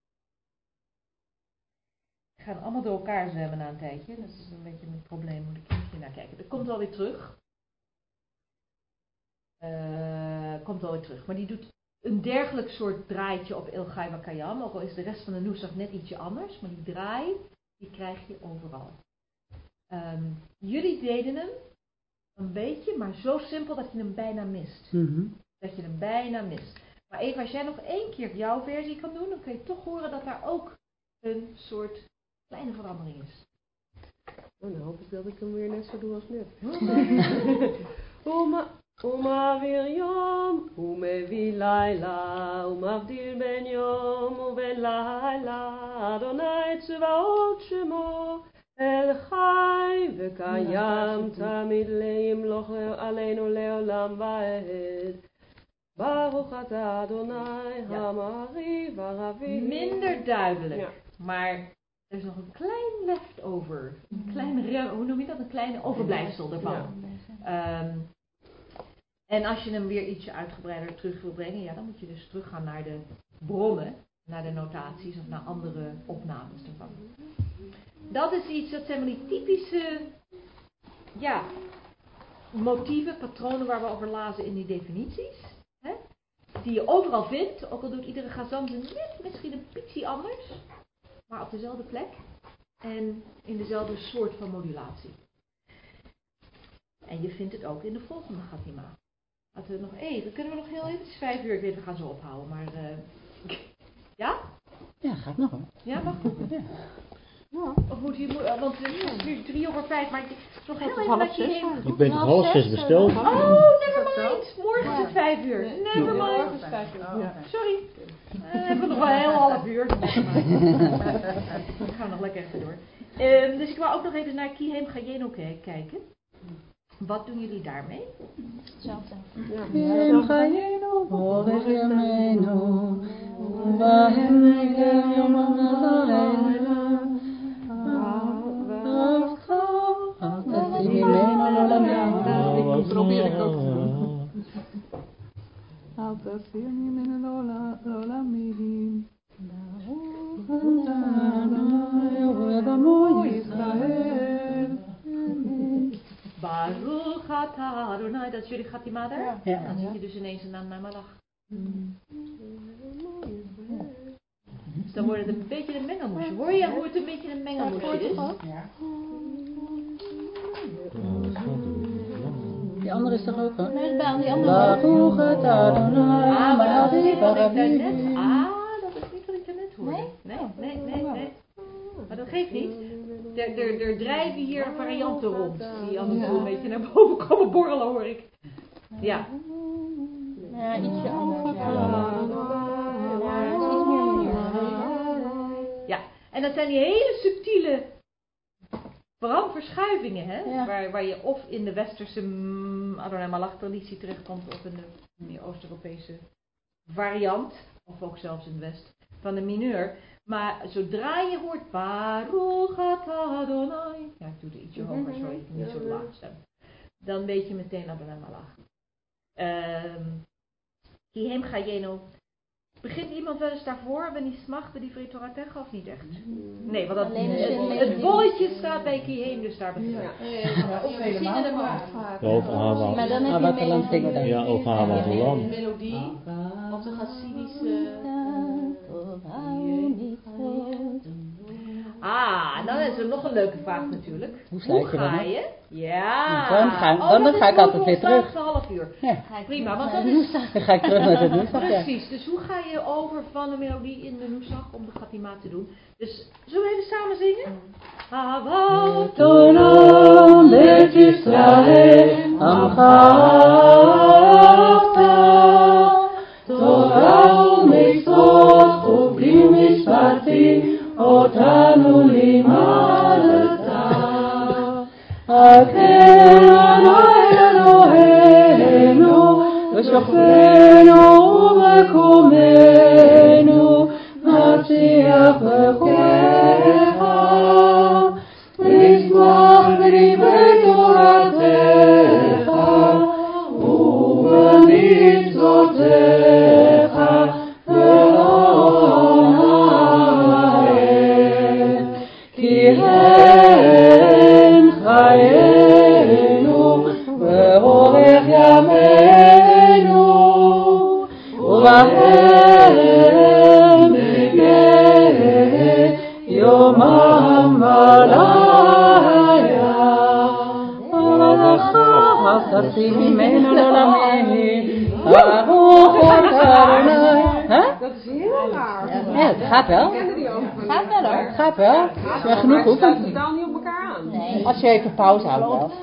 A: we gaan allemaal door elkaar zwemmen na een tijdje. Dat is een beetje een probleem, moet ik hier naar kijken. Dat komt wel weer terug. Uh, komt wel weer terug. Maar die doet een dergelijk soort draaitje op El Chai Kayam. Ook al is de rest van de Nusach net ietsje anders. Maar die draai, die krijg je overal. Um, jullie deden hem een beetje, maar zo simpel dat je hem bijna mist.
B: Mm-hmm.
A: Dat je hem bijna mist. Maar Eva, als jij nog één keer jouw versie kan doen, dan kun je toch horen dat daar ook een soort kleine verandering is.
D: Oh, dan hoop ik dat ik hem weer net zo doe als net. Oma, Oma Viljon, Umei Laila, Umma Vdil Ben Yom Umei Laila, Adonai Tzevaot Shemo, Elchai Vekayam, Tamid Leim Loch Aleinu L'olam Vaed. Baruch atah Adonai, Amari Paravim.
A: Minder duidelijk,
D: ja.
A: Maar er is nog een klein leftover. Een klein, hoe noem je dat? Een kleine overblijfsel ervan. Ja. Um, en als je hem weer ietsje uitgebreider terug wil brengen, ja, dan moet je dus teruggaan naar de bronnen, naar de notaties of naar andere opnames ervan. Dat is iets, dat zijn maar die typische, ja, motieven, patronen waar we over lazen in die definities. Hè? Die je overal vindt, ook al doet iedere gazan ze net misschien een pietsie anders, maar op dezelfde plek. en in dezelfde soort van modulatie. En je vindt het ook in de volgende Gatima. Laten we nog even, kunnen we nog heel even, het is vijf uur, ik weet we gaan zo ophouden, maar uh, ja?
B: Ja, gaat nog hoor.
A: Ja, mag nog. Ja. Ja. Of moet je, want het is nu drie over vijf, maar het is nog heel even dat je heen.
K: Ik ben toch half zes besteld?
A: Oh, never mind. Morgen is het vijf uur. Never mind. Morgen is het vijf uur. Ja. Sorry. Uh, hebben we nog wel een heel half uur. Dan gaan we nog lekker even door. Um, dus ik wou ook nog even naar Kihem Gayeno kijken. Wat doen jullie daarmee?
F: Hetzelfde.
B: Kihem Gayeno, Boris Yameno, Bahem Nigem Yomanalena.
J: Dat probeer ik ook te doen. Altijd weer niet met een Lola, Lola Mihim.
A: Baruch atah Adonai, dat is jullie Gatima daar?
B: Ja.
A: Dan zit je dus ineens een naam Malach. Dus dan wordt het een beetje een mengelmoesje. Hoor je hoe het een beetje een mengelmoesje is?
B: Ja. Die andere is toch ook, hè?
F: Nee, bij die andere.
B: Baruch atah Adonai.
A: Ah, maar dat is niet wat ik daarnet. Ah, dat is niet wat ik daarnet hoorde.
F: Nee?
A: Nee, nee, nee, nee. Maar dat geeft niet. Er, er, er drijven hier varianten rond. Die af en toe een beetje naar boven komen borrelen, hoor ik. Ja.
F: Ja, ietsje anders. Ja, het is iets meer manier.
A: Ja, en dat zijn die hele subtiele verschuivingen, hè? Ja. Waar, waar je of in de westerse mm, Adonai Malach traditie terechtkomt, of in de meer Oost-Europese variant, of ook zelfs in het West, van de mineur. Maar zodra je hoort Baruch atah Adonai, ja, ik doe het ietsje hoger, sorry, niet zo laag stem, dan weet je meteen Adonai Malach. Um, Kihem Gayeno. Begint iemand wel eens daarvoor, ben die smacht, ben die Vritorah Techa of niet echt? Nee, want dat, het, het bolletje staat bij Kihem, dus daar begint het.
H: Ja, ja, of helemaal
K: Ja, of Ahava.
F: Maar dan heb je melodie.
K: Ja, of Ahava Olam.
L: Melodie, of de Hasidische...
A: Ah, dan is er nog een leuke vraag natuurlijk.
B: Hoe,
A: Hoe ga je? Ja.
B: Dan ga,
A: oh,
B: dan, dan ga ik altijd weer terug.
A: Een half uur.
B: Ja.
A: Prima, want dat is...
B: Dan ga ik terug naar de Noesach.
A: Precies, dus hoe ga je over van de melodie in de Noesach om de Gatima te doen? Dus, zullen we even samen zingen? Avat
B: Olam bet Yisrael amcha Torah u'mitzvot uvli mishpatim otanu limadata Hakel Adonai Eloheinu v'shofrenu u'mekomenu nasiach b'chorecha nishmach b'divrei toratecha u'b'mitzvotecha ve'lo na'eh ki hem chayenu ve'orech yameinu u'bahem nigeh yomam v'layla Haftarti mimenu l'olamim Baruch atah Adonai. Huh?
D: Dat is heel raar.
B: Ja, het gaat wel.
F: Gaat wel hoor.
B: Het gaat wel. Als je maar genoeg
D: Het sluit
B: oefent.
D: totaal niet op elkaar aan.
F: Nee.
B: Als je even pauze houdt wel.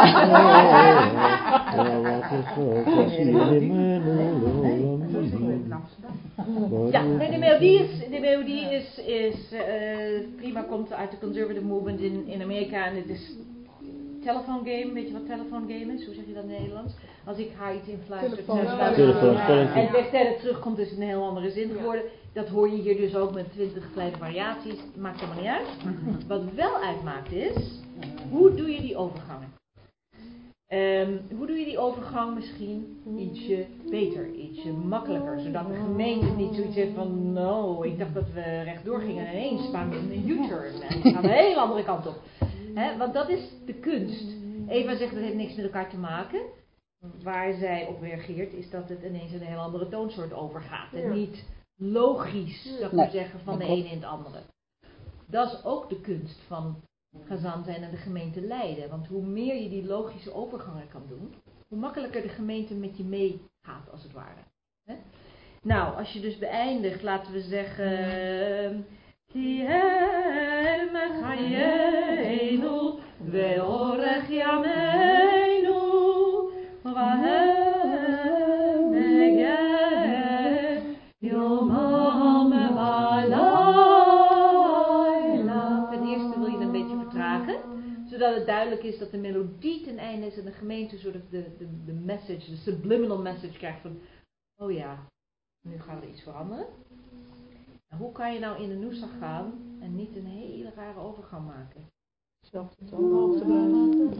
A: Ja, nee, de melodie is, de melodie is, is uh, prima, komt uit de conservative movement in, in Amerika en het is telephone game, weet je wat telephone game is? Hoe zeg je dat in het Nederlands? Als ik haar iets influister, en wegtellen terugkomt, is het een heel andere zin geworden. Dat hoor je hier dus ook met twintig kleine variaties, maakt helemaal niet uit. Wat wel uitmaakt is, hoe doe je die overgangen? Um, hoe doe je die overgang misschien ietsje beter, ietsje makkelijker, zodat de gemeente niet zoiets heeft van, nou, ik dacht dat we rechtdoor gingen en ineens maken we een U-turn en we gaan de hele andere kant op. He, want dat is de kunst. Eva zegt dat heeft niks met elkaar te maken. Waar zij op reageert is dat het ineens een heel andere toonsoort overgaat en niet logisch, zou ik maar zeggen, van de ene in het andere. Dat is ook de kunst van Chazan zijn en de gemeente leiden. Want hoe meer je die logische overgangen kan doen, hoe makkelijker de gemeente met je meegaat, als het ware. He? Nou, als je dus beëindigt, laten we zeggen... Ten eerste wil je een beetje vertragen, zodat het duidelijk is dat de melodie ten einde is en de gemeente soort of de, de, de message, de subliminal message krijgt van, oh ja, nu gaan we iets veranderen. Nou, hoe kan je nou in de Nusach gaan en niet een hele rare overgang maken?
E: Zelfde toon hoog te blijven.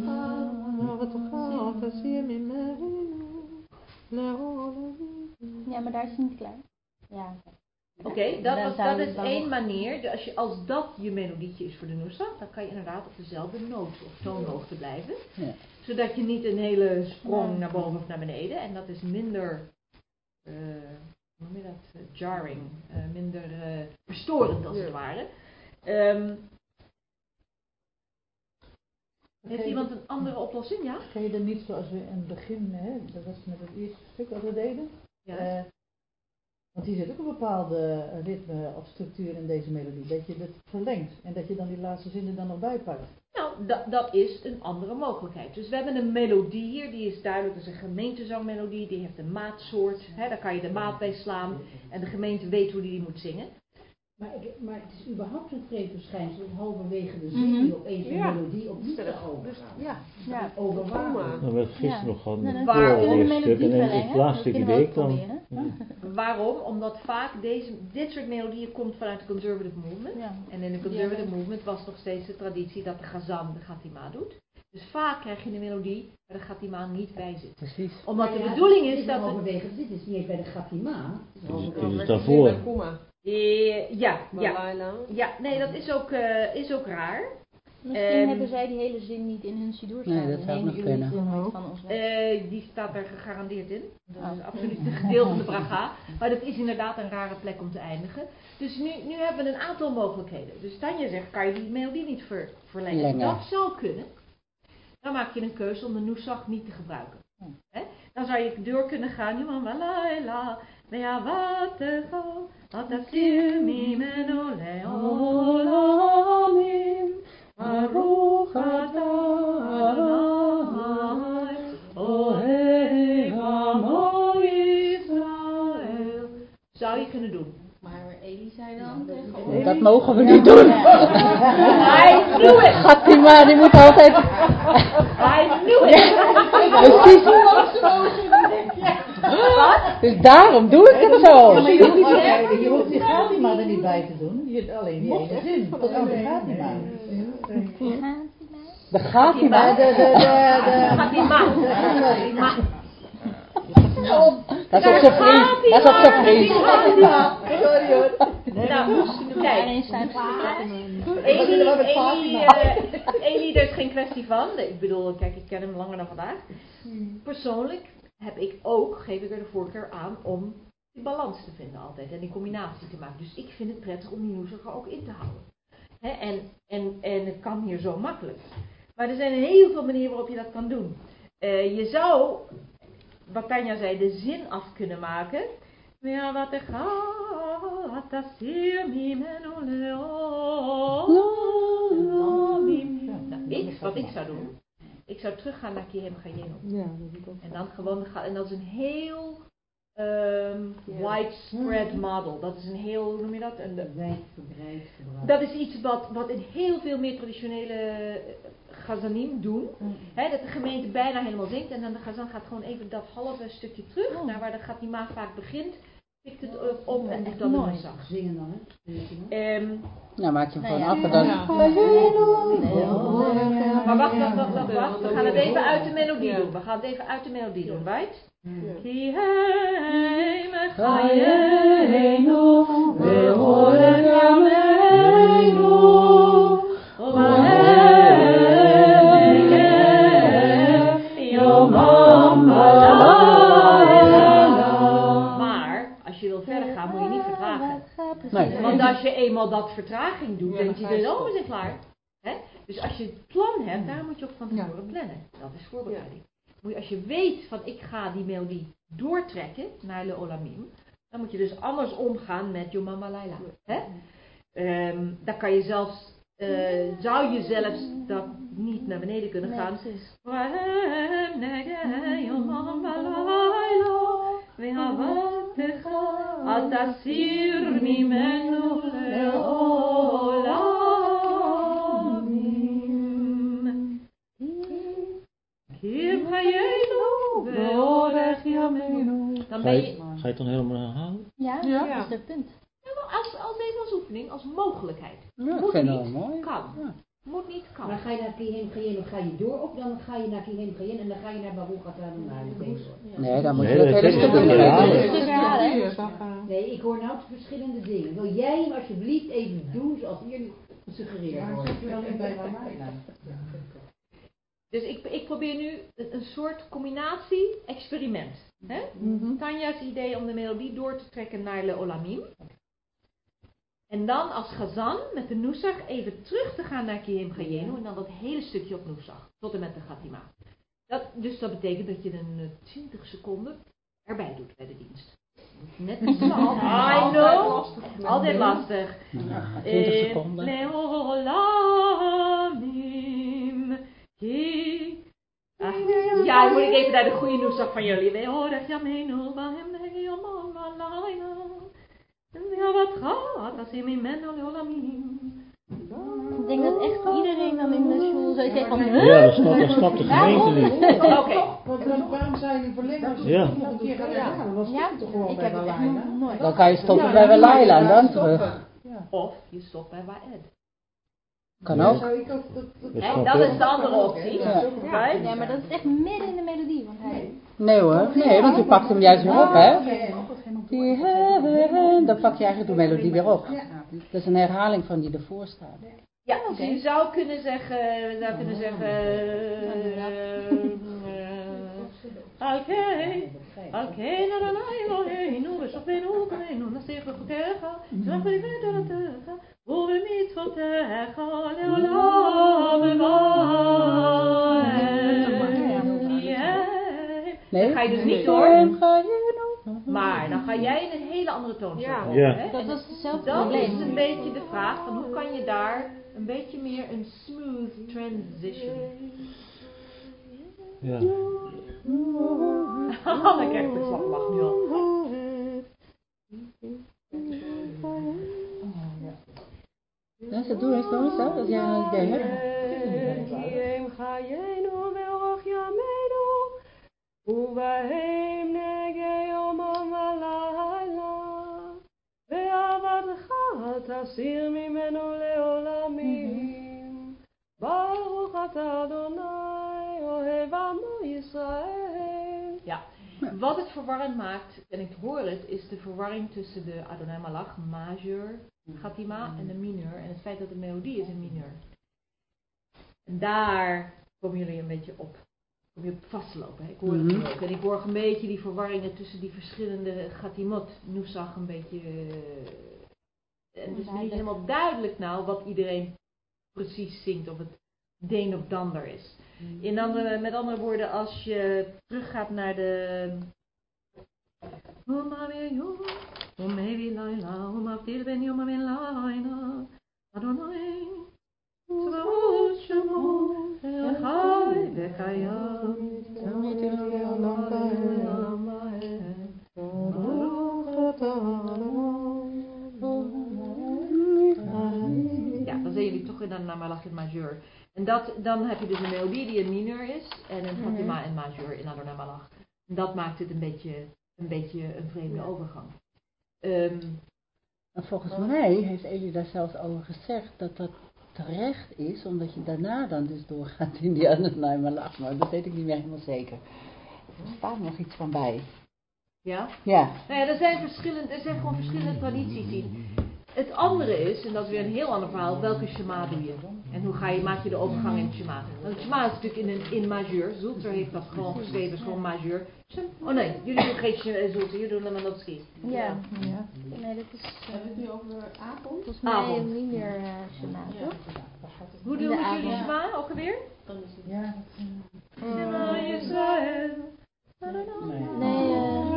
F: Ja, maar daar is hij niet klaar. Ja.
A: Oké, okay, dat, was, dat is één manier. Dus als, je, als dat je melodietje is voor de Nusach, dan kan je inderdaad op dezelfde noot of toonhoogte blijven. Ja. Zodat je niet een hele sprong naar boven of naar beneden. En dat is minder, uh, hoe noem je dat, uh, jarring, uh, minder uh, verstorend als ja. het ware. Um, heeft iemand een andere oplossing, ja?
I: Kan je dan niet zoals we in het begin, hè, dat was met het eerste stuk wat we deden. Ja. Uh, Want hier zit ook een bepaalde ritme of structuur in deze melodie. Dat je het verlengt en dat je dan die laatste zinnen dan nog bijpakt.
A: Nou, dat, dat is een andere mogelijkheid. Dus we hebben een melodie hier, die is duidelijk, dat is een gemeentezangmelodie. Die heeft een maatsoort, hè, daar kan je de maat bij slaan. En de gemeente weet hoe die, die moet zingen.
H: Maar, ik, maar het is überhaupt een vreemd verschijnsel dat halverwege de zin die opeens een ja. melodie op niet overgaat.
F: Ja, ja.
H: Over waar?
K: Nou, we hebben gisteren nog gehad
F: met
K: een
F: melodie
K: stuk en het laatste idee kwam.
A: Ja. Waarom? Omdat vaak deze, dit soort melodieën komt vanuit de conservative movement. Ja. En in de conservative ja. movement was nog steeds de traditie dat de Chazan de Chatima doet. Dus vaak krijg je een melodie waar de Chatima niet bij zit.
B: Precies.
A: Omdat
H: ja,
A: de bedoeling is,
H: is
A: dat...
H: Halverwege de zit is niet eens bij de Chatima.
K: Het is daarvoor.
A: Ja, ja, ja, nee, dat is ook, uh, is ook raar.
F: Misschien um, hebben zij die hele zin niet in hun sidur staan.
B: Nee, dat zou nog kunnen.
F: Van ons
A: uh, die staat er gegarandeerd in. Dat is oh. absoluut een gedeelte van de bracha. Maar dat is inderdaad een rare plek om te eindigen. Dus nu, nu hebben we een aantal mogelijkheden. Dus Tanja zegt, kan je die melodie niet ver, verlengen? Lengen. Dat zou kunnen. Dan maak je een keuze om de Nusach niet te gebruiken. Hmm. He? Dan zou je door kunnen gaan. Ja, wat Atasir mimenu leolamim, Baruch Adonai, Ohev Amo Israël. Zou je kunnen doen.
L: Maar Eli zei dan tegen
B: nee, dat mogen we niet doen.
A: I knew it.
B: Fatima, die moet altijd...
A: I knew it.
B: Precies. Wat? Dus daarom doe ik het zo.
I: Ja, maar je hoeft, niet, je hoeft die Fatima er niet bij te doen. Je, alleen die ene zin. Tot aan de Fatima.
B: De Fatima?
I: De, de, de, de...
A: Fatima.
B: Dat is op zijn vriend. Dat is op zijn vriend.
I: Sorry hoor.
A: Nou, kijk. Eli, Eli, er is geen kwestie van. Ik bedoel, kijk, ik ken hem langer dan vandaag. Persoonlijk heb ik ook, geef ik er de voorkeur aan, om die balans te vinden altijd. En die combinatie te maken. Dus ik vind het prettig om die Nusach er ook in te houden. He, en, en, en het kan hier zo makkelijk. Maar er zijn heel veel manieren waarop je dat kan doen. Uh, je zou, wat Tanja zei, de zin af kunnen maken. Ja, wat er gaat, dat zie ik, wat ik zou doen. Ik zou teruggaan naar Kihem Gayenu.
E: Ja, dat ik ook.
A: En dan gewoon gaan. En dat is een heel um, yeah. widespread model. Dat is een heel, hoe noem je dat? Een
H: wijdverbreid gebruik.
A: Dat is iets wat, wat in heel veel meer traditionele Chazanim doen. Mm. He, dat de gemeente bijna helemaal zingt. En dan de Chazan gaat gewoon even dat halve stukje terug. Oh. Naar waar de Chatima vaak begint. Pikt het om en doet dan de Nusach.
H: Zingen dan,
A: hè? Um,
B: nou, maak je hem gewoon af en dan...
A: Ja. Maar wacht, wacht, wacht, wacht, wacht. We gaan het even uit de melodie doen. We gaan het even uit de melodie doen, right? Ki heim chayenu ve'orech yameinu v'hem yomam v'layla. Maar, als je wil verder gaan, moet je niet vertragen.
F: Nee.
A: Want als je eenmaal dat vertraging doet,
E: Ja,
A: denk
E: dan
A: je,
E: ga je
A: dan, oh, we
E: stoppen.
A: zijn klaar. Hè? Dus als je het plan hebt, daar moet je ook van tevoren plannen. Dat is voorbereiding. Moet je, als je weet van ik ga die melodie doortrekken naar Le Olamim, dan moet je dus anders omgaan met Yo Mama Laila. Hè? Um, dan kan je zelfs, uh, zou je zelfs dat niet naar beneden kunnen gaan. Dan ben je...
K: Ga je het dan helemaal herhalen?
F: Ja,
E: Ja.
F: dat is het punt.
A: Ja, maar als, als even als oefening, als mogelijkheid.
B: Ja, ik
A: Moet
B: vind
A: niet,
B: dat wel mooi.
A: kan.
B: Ja.
A: Moet niet, kan.
H: Maar ga je naar Kihem Gayen of ga je door of dan ga je naar Kihem Gayen en dan ga je naar Baruch Atah Adonai?
B: Nee, dan moet je
K: Nee,
B: dat
K: dat
B: hele
K: is
B: stuk
K: het
B: doen.
K: herhalen.
H: Nee, ik hoor nou verschillende dingen. Wil jij hem alsjeblieft even doen zoals hier gesuggereerd wordt?
C: Zet je dan in bij Ramayana?
A: Dus ik, ik probeer nu een, een soort combinatie-experiment. Hè?
E: Mhm.
A: Tanja's idee om de melodie door te trekken naar Le Olamim. En dan als Gazan met de Nusach even terug te gaan naar Kiyem Gayenu en dan dat hele stukje op Nusach, tot en met de Gatima. Dat, dus dat betekent dat je een uh, twintig seconden erbij doet bij de dienst. Net iets te lang. I know. Altijd lastig.
B: Ja, twintig seconden.
A: Le Olamim. Ki- Ah, ja, dan moet ik even naar de goede Nusach van jullie. We horen Jamenu, Bahem, Yomam, Alaina. Ja, wat gaat als je met me naar Olamim?
F: Ik denk dat echt iedereen dan in de school zou zeggen van...
K: Ja, dat snapt, dat snapt de gemeente niet.
A: Oké.
C: Want waarom- waarom zou je niet verlengen als je
K: Ja.
C: het nog een keer gaat herhalen? Dan stop je toch gewoon
F: Ik
C: bij
F: heb het echt
C: Ramayana?
F: nog nooit.
B: Dan kan je stoppen
C: Ja,
B: bij
C: dan kan je
B: Laila en dan
C: stoppen.
B: terug.
A: Of je stopt bij Waed.
B: Kan
C: Ja,
B: ook.
C: zou ik ook- dat- dat-
K: Dat
A: Hè,
K: snap
A: dat
K: ik.
A: is de andere optie.
B: Ja.
A: Right?
F: Ja, maar dat is echt midden in de melodie. Want hij...
B: Nee hoor, nee, want je pakt hem juist weer op, hè?
C: Oké.
B: Die hebben, dan pak je eigenlijk de melodie weer op. Dat is een herhaling van die ervoor staat.
A: Ja, dus je zou kunnen zeggen, je zou kunnen zeggen, oké, oké, na na na, Eloheinu, v'shachvenu kameinu, nasich v'chutecha, zach v'livetecha, u'v'mitzvotecha, le'olam v'aed. Dan ga je dus niet door, maar dan ga jij in een hele andere toonsoort
J: Ja.
A: op,
K: Ja.
A: hè?
F: Dat was hetzelfde
A: Dat
F: probleem.
A: is een beetje de vraag van hoe kan je daar een beetje meer een smooth transition.
K: Ja.
A: Dan krijg ik de slaplach nu al.
B: Ja, ze doen eens, doen eens, hè, als jij een idee hebt.
D: Kiyem Gayenu ve'orach yameinu, u'bahem negei yomam v'layla, ve'avadcha tasir mimenu le'olamim, Baruch atah Adonai, ohev amo Yisrael.
A: Ja, wat het verwarrend maakt, en ik hoor het, is de verwarring tussen de Adonai Malach, majeur, Gatima en de mineur. En het feit dat de melodie is in mineur. En daar komen jullie een beetje op. Kom je op vastlopen. Hè? Ik hoor het nu ook. En ik hoor een beetje die verwarringen tussen die verschillende Gatimot. Nusach een beetje. Uh, en het is niet helemaal duidelijk nou wat iedereen precies zingt. Of het de een of de ander is. In andere, met andere woorden, als je teruggaat naar de. Ja, dan zijn jullie toch in een Malach in majeur. En dat, dan heb je dus een melodie die in mineur is en een Fatima in majeur in Adonai Malach. En dat maakt het een beetje een, beetje een vreemde overgang. Um,
B: En volgens mij heeft Eli daar zelfs over gezegd dat dat terecht is, omdat je daarna dan dus doorgaat in die Adonai Malach. Maar dat weet ik niet meer helemaal zeker. Er staat nog iets van bij.
A: Ja?
B: Ja.
A: Nou ja, er zijn verschillende, er zijn gewoon verschillende tradities in. Het andere is, en dat is weer een heel ander verhaal, welke shema doe je? En hoe ga je, maak je de overgang in het shema? Want het shema is natuurlijk in, een, in majeur. Zulter heeft dat gewoon geschreven, is gewoon majeur. Oh nee, jullie doen geen Zulter, jullie doen Lewandowski.
F: Ja.
J: Ja.
F: Nee, dat is...
H: Hebben we het nu over avond?
F: Volgens mij
A: Avond.
F: niet meer uh, shema, toch?
A: Hoe doen we jullie shema ook alweer?
G: Ja.
A: Shema Yisrael.
F: Nee,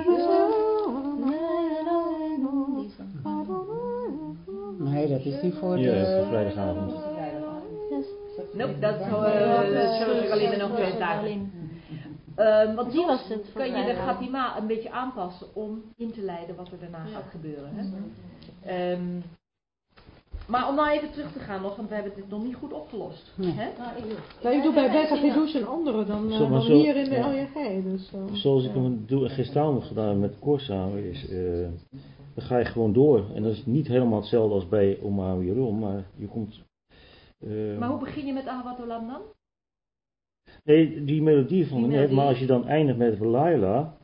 B: Nee, dat is die voor de...
K: Ja, voor vrijdagavond.
A: Nope, dat is zo alleen nog twee dagen. Um, want
F: Die was het.
A: kan je de Gatima een beetje aanpassen om in te leiden wat er daarna gaat gebeuren. Hè? Um, maar om nou even terug te gaan nog, want we hebben dit nog niet goed opgelost.
B: Nee.
A: Hè?
E: Nou, ik doe bij Beta Gedouche een andere dan, uh,
K: Zo, maar
E: dan
K: zo-
E: hier in de
K: ja.
E: L J G. Dus, uh,
K: Zoals ik hem doe, gisteravond heb gedaan met koor samen, is, uh, dan ga je gewoon door. En dat is niet helemaal hetzelfde als bij Oma Jeroen, maar je komt... Uh,
A: Maar hoe begin je met Ahavat Olam dan?
K: Nee, die melodie van
A: Die
K: net,
A: melodie.
K: maar als je dan eindigt met Laila.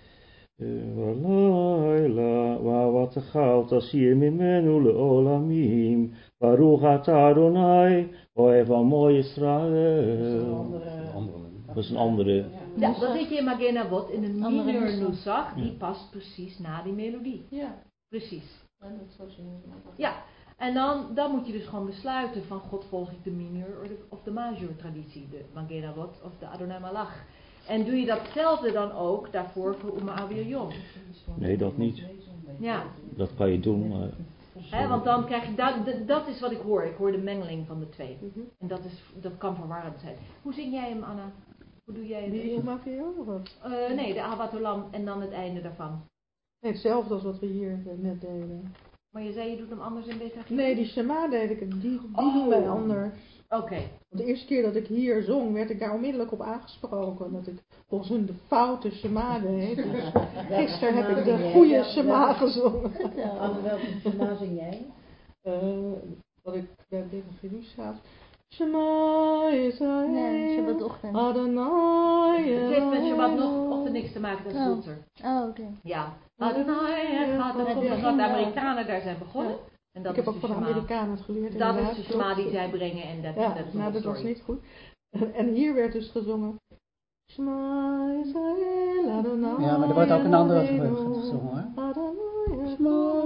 K: Laila, wa wat goud, als je met menule olamim, Baruch atah Adonai, oev amoy Israël. Dat is een andere.
A: Ja, dat zit je in Magen Avot in een
F: Andere
A: minor
F: nusach.
A: nusach, die past precies na die melodie.
H: Ja.
A: Precies.
H: En dat zo zien we.
A: Ja, en dan, dan moet je dus gewoon besluiten van God volg ik de minor of de, of de major traditie, de Magen Avot of de Adonai Malach. En doe je datzelfde dan ook daarvoor voor Uma Abir Yom?
K: Nee, dat niet.
A: Ja,
K: Dat kan je doen, maar...
A: hè, want dan krijg je, dat, dat- dat is wat ik hoor. Ik hoor de mengeling van de twee.
E: Mhm.
A: En dat, is, dat kan verwarrend zijn. Hoe zing jij hem, Anna? Hoe doe jij het?
E: die Oma Vio of wat?
A: Uh, nee, de Ahavat Olam en dan het einde daarvan.
E: Nee, hetzelfde als wat we hier uh, net deden.
A: Maar je zei je doet hem anders in Beta Gedouche?
E: Nee, die Shema deed ik, die, die
A: Oh.
E: doen wij anders.
A: Oké.
E: Want de eerste keer dat ik hier zong, werd ik daar onmiddellijk op aangesproken. Dat ik volgens hun de foute Shema deed. Dus gisteren heb ik de goede Shema gezongen.
H: Anne, welke Shema zing jij?
E: Uh, wat ik bij Beta Gedouche staat. Shema Israël.
F: Nee, Shabbat-ochtend.
E: Adonai.
A: Het heeft met Shabbat nog ochtend niks te maken, dat is
F: Oh.
A: Zulter.
F: Oh, oké.
A: Ja. Adonai gaat, dat komt omdat de Amerikanen daar zijn begonnen. En dat
E: Ik heb
A: is
E: ook
A: de
E: van de
A: Shema.
E: Amerikanen het geleerd.
A: Dat
E: inderdaad.
A: is de Shema die zij brengen en dat,
E: Ja,
A: dat is de
E: nou
A: whole
E: dat was
A: story.
E: niet goed. En hier werd dus gezongen. Shema Israël Adonai.
B: Ja, maar er wordt ook een andere
E: Eloheinu,
B: gezongen, hoor.
E: Adonai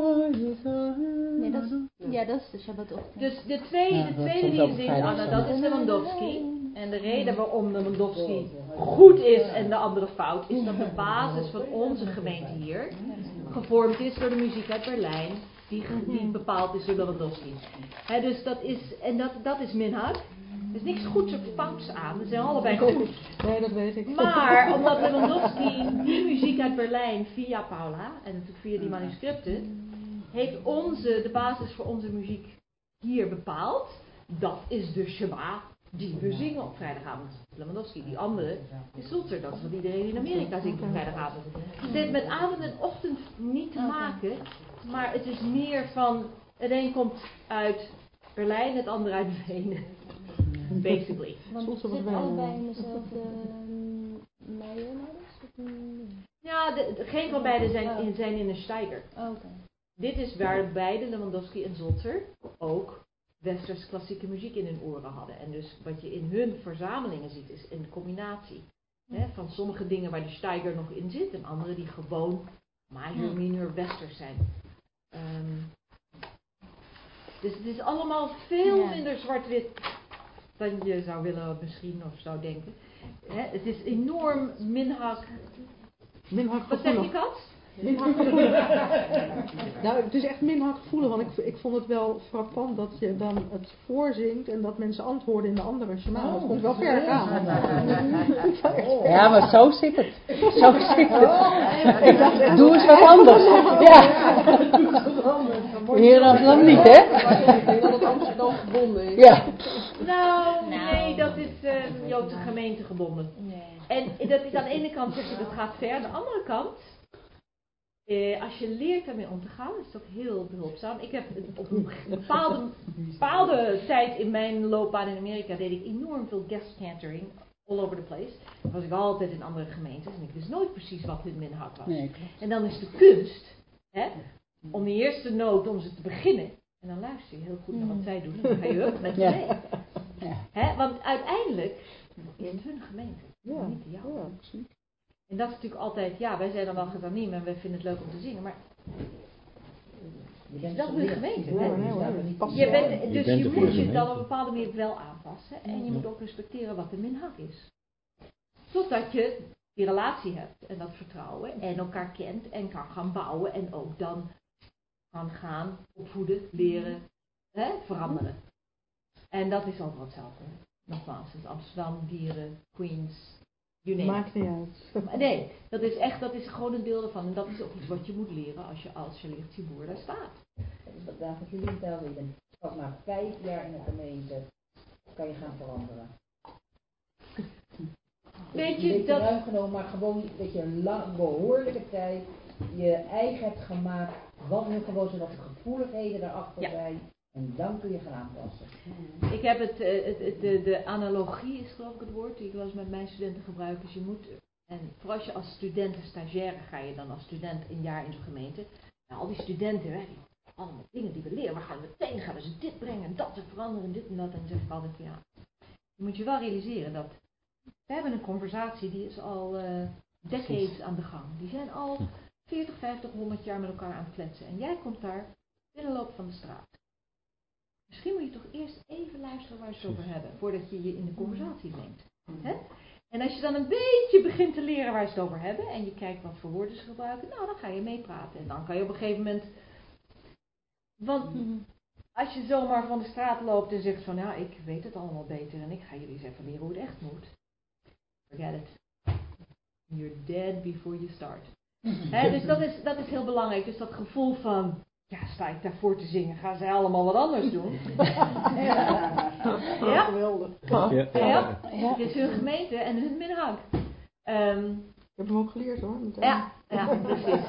F: Nee, dat is, ja, dat is de Shabbat-ochtend.
A: Dus de, twee,
B: Ja,
A: de
B: dat
A: tweede
B: komt
A: die
B: ook
A: je zingt,
B: vrijdag
A: Anna,
B: zo.
A: dat is Lewandowski. En de reden waarom Lewandowski goed is en de andere fout, is dat de basis van onze gemeente hier gevormd is door de muziek uit Berlijn, die, die bepaald is door Lewandowski. Hè, dus dat is, en dat, dat is minhag. Er is niks goeds of fouts aan, ze zijn allebei goed.
E: Nee, dat weet ik.
A: Maar omdat Lewandowski die muziek uit Berlijn via Paula en natuurlijk via die manuscripten, heeft onze, de basis voor onze muziek hier bepaald. Dat is de Shema die we zingen op vrijdagavond. Lewandowski, die andere is Zulter, dat is wat iedereen in Amerika zingt op vrijdagavond. Het heeft met avond en ochtend niet te maken, maar het is meer van, het een komt uit Berlijn, het andere uit Wenen. Basically.
F: Want het zit allebei in dezelfde Meijer-modus?
A: Ja, de, de- geen van beiden zijn, in- zijn in een steiger.
F: Oh, oké.
A: Dit is waar beide, Lewandowski en Zulter, ook westers klassieke muziek in hun oren hadden. En dus wat je in hun verzamelingen ziet, is een combinatie. Hè, van sommige dingen waar de steiger nog in zit, en andere die gewoon major, minor, westers zijn. Ehm, dus het is allemaal veel
F: Ja.
A: minder zwart-wit dan je zou willen misschien of zou denken. Hè, het is enorm minhag.
E: Minhag
A: Wat zeg je,
E: gevoelig.
A: Kat?
E: Minhag gevoelig. Nou, het is echt minhag gevoelig, want ik, ik vond het wel frappant dat je dan het voorzingt en dat mensen antwoorden in de andere Shema. Dat vond ik wel ver gaan.
B: Ja, maar zo zit het. Zo zit het. Doe eens wat anders. Ja. Hier in Amsterdam niet, hè?
D: Ik denk dat het Amsterdam gebonden is.
B: Ja.
A: Nou,
F: Nou.
A: nee, dat is uh, Joodse gemeente gebonden.
F: Nee.
A: En dat is aan de ene kant, zeg je, dat gaat ver. Aan de andere kant, eh, als je leert daarmee om te gaan, is het ook heel behulpzaam. Ik heb op een bepaalde, bepaalde tijd in mijn loopbaan in Amerika, deed ik enorm veel guest cantering, all over the place. Dan was ik altijd in andere gemeentes en ik wist nooit precies wat hun minhag was.
B: Nee, klopt.
A: En dan is de kunst, hè, om die eerste noot, om ze te beginnen. En dan luister je heel goed naar wat zij doen. En dan ga je hup met ze mee.
B: Ja.
A: Hè? Want uiteindelijk is het hun gemeente,
E: Ja,
A: niet de jouwe.
E: ja, precies.
A: En dat is natuurlijk altijd, ja, wij zijn dan wel gedaniem en wij vinden het leuk om te zingen, maar
H: Je
A: het is
H: bent
A: wel
H: zo
A: hun
H: licht.
A: gemeente.
E: Ja,
A: hè?
E: nee, hoor, dat past
A: Je
E: wel.
A: bent,
K: Je
A: dus
K: bent
A: je
K: er voor
A: moet
K: de
A: je
K: gemeente.
A: dan op een bepaalde manier wel aanpassen en je moet ook respecteren wat de minhag is. Totdat je die relatie hebt en dat vertrouwen en elkaar kent en kan gaan bouwen en ook dan kan gaan opvoeden, leren, hè, veranderen. En dat is overal hetzelfde. Nogmaals, het is Amsterdam, Dieren, Queens, you name it.
E: Maakt niet uit.
A: Maar nee, dat is echt, dat is gewoon een deel ervan. En dat is ook iets wat je moet leren als je als je licht boer daar staat.
H: Dat is wat David jullie vertelde. Je bent pas na vijf jaar in de gemeente kan je gaan veranderen.
A: Weet
H: je
A: je,
H: beetje
A: dat...
H: ruim genomen, maar gewoon dat je een lang, behoorlijke tijd je eigen hebt gemaakt. Wat nu gewoon zijn, wat de gevoeligheden daarachter
A: Ja.
H: zijn. En dan kun je gaan aanpassen.
A: Ik heb het, eh, het, het de, de analogie is geloof ik het woord die ik wel eens met mijn studenten gebruik. Dus je moet, en vooral als je als student en stagiaire ga je dan als student een jaar in zo'n gemeente. Nou, al die studenten, hè, die, allemaal dingen die we leren, we gaan meteen gaan we ze dit brengen en dat te veranderen en dit en dat. En dan zeg ik altijd van ja, je moet je wel realiseren dat we hebben een conversatie die is al uh, decades aan de gang. Die zijn al veertig, vijftig, honderd jaar met elkaar aan het kletsen. En jij komt daar binnenloop van de straat. Misschien moet je toch eerst even luisteren waar ze het over hebben, voordat je je in de conversatie mengt. Hè? En als je dan een beetje begint te leren waar ze het over hebben, en je kijkt wat voor woorden ze gebruiken, nou dan ga je meepraten. En dan kan je op een gegeven moment, want als je zomaar van de straat loopt en zegt van, nou ik weet het allemaal beter en ik ga jullie eens even leren hoe het echt moet. Forget it. You're dead before you start. Hè? Dus dat is, dat is heel belangrijk. Dus dat gevoel van, ja, sta ik daarvoor te zingen, gaan zij allemaal wat anders doen. Ja, ja.
E: Geweldig.
K: Ja.
A: Ja, het is hun gemeente en hun minhag. Um,
E: Ik heb hem ook geleerd hoor. Meteen.
A: ja, ja, precies.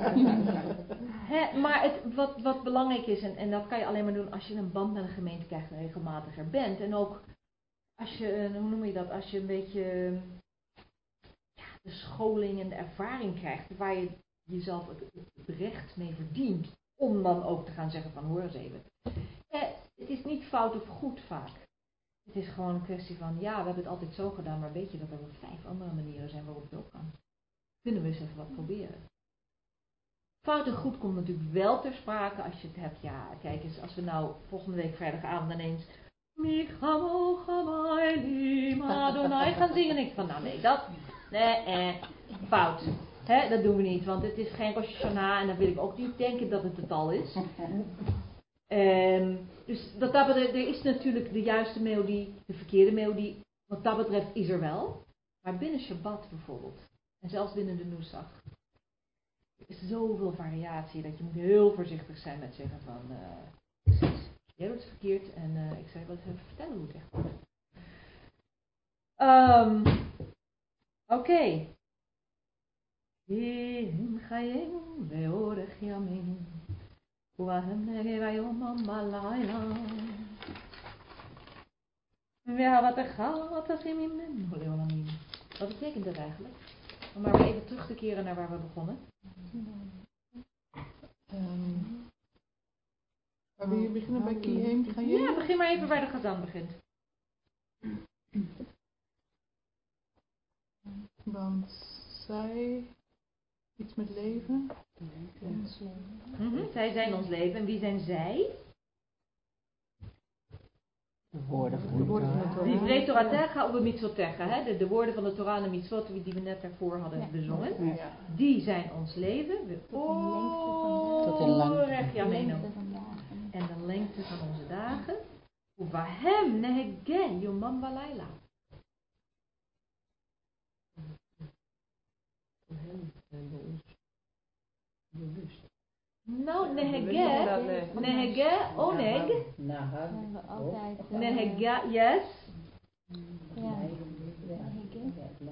A: He, maar het, wat, wat belangrijk is, en, en dat kan je alleen maar doen als je een band met een gemeente krijgt en regelmatiger bent. En ook als je, hoe noem je dat, als je een beetje ja, de scholing en de ervaring krijgt waar je jezelf het, het recht mee verdient. Om dan ook te gaan zeggen van hoor eens even. Eh, het is niet fout of goed vaak. Het is gewoon een kwestie van ja, we hebben het altijd zo gedaan, maar weet je dat er wel vijf andere manieren zijn waarop het ook kan. Kunnen we eens even wat proberen. Fout en goed komt natuurlijk wel ter sprake als je het hebt. Ja, kijk eens, als we nou volgende week vrijdagavond ineens Michamo Chamaili Madonai gaan zingen. En ik van nou nee, dat, nee, eh, fout. He, dat doen we niet, want het is geen Rosh Hashanah en dan wil ik ook niet denken dat het het al is. Um, dus wat dat betreft, er is natuurlijk de juiste melodie, de verkeerde melodie. Wat dat betreft is er wel. Maar binnen Shabbat bijvoorbeeld, en zelfs binnen de Nusach, is zoveel variatie dat je moet heel voorzichtig zijn met zeggen van, uh, precies, jij doet het verkeerd en uh, ik zal je wel eens even vertellen hoe het echt moet. Um, Oké. Okay. In Chayim ve'orech yamim u'ahem negev hayom balayla ve'avatecha tachim mimenu leolamim. Wat betekent dat eigenlijk? Om maar weer even terug te keren naar waar we begonnen.
J: Um, waar wil je beginnen? Bij Kiehem?
A: Ja, begin maar even waar de Chazan begint.
J: Want zij... Iets met leven.
A: Mm-hmm. Zij zijn ons leven. En wie zijn zij?
B: De woorden van
J: de Torah.
A: Die vreet Torah terga op de mitzvot terga. Hè? De, de woorden van de Torah en de mitzvot die we net daarvoor hadden ja. bezongen. Ja. Die zijn ons leven. We
B: tot in lengte.
A: En de lengte van onze dagen. Uvahem nehege yomam balayla. Nou, nehege, nehege, oneg, nehege, yes.
F: Ja, nehege.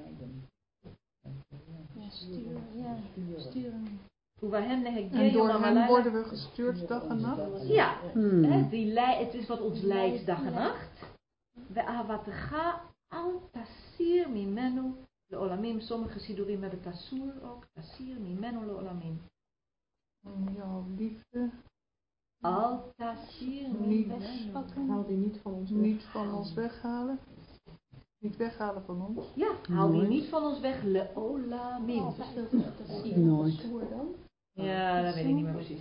F: Ja, sturen, ja, sturen.
J: En door hem worden we gestuurd dag en nacht?
A: Ja, hmm. He, die lei, het is wat ons leidt dag en nacht. We avatecha al tasir mimenu leolamim. Sommige sidurim hebben tasur ook. Tasir mimenu leolamim.
J: Jouw liefde.
A: Altasir
J: Niet
A: wegpakken.
E: Haal die niet van ons weg.
J: Niet van ons weghalen. Niet weghalen van ons.
A: Ja, haal die niet van ons weg. Leolamim.
B: Nooit.
A: Ja, dat weet ik niet meer precies.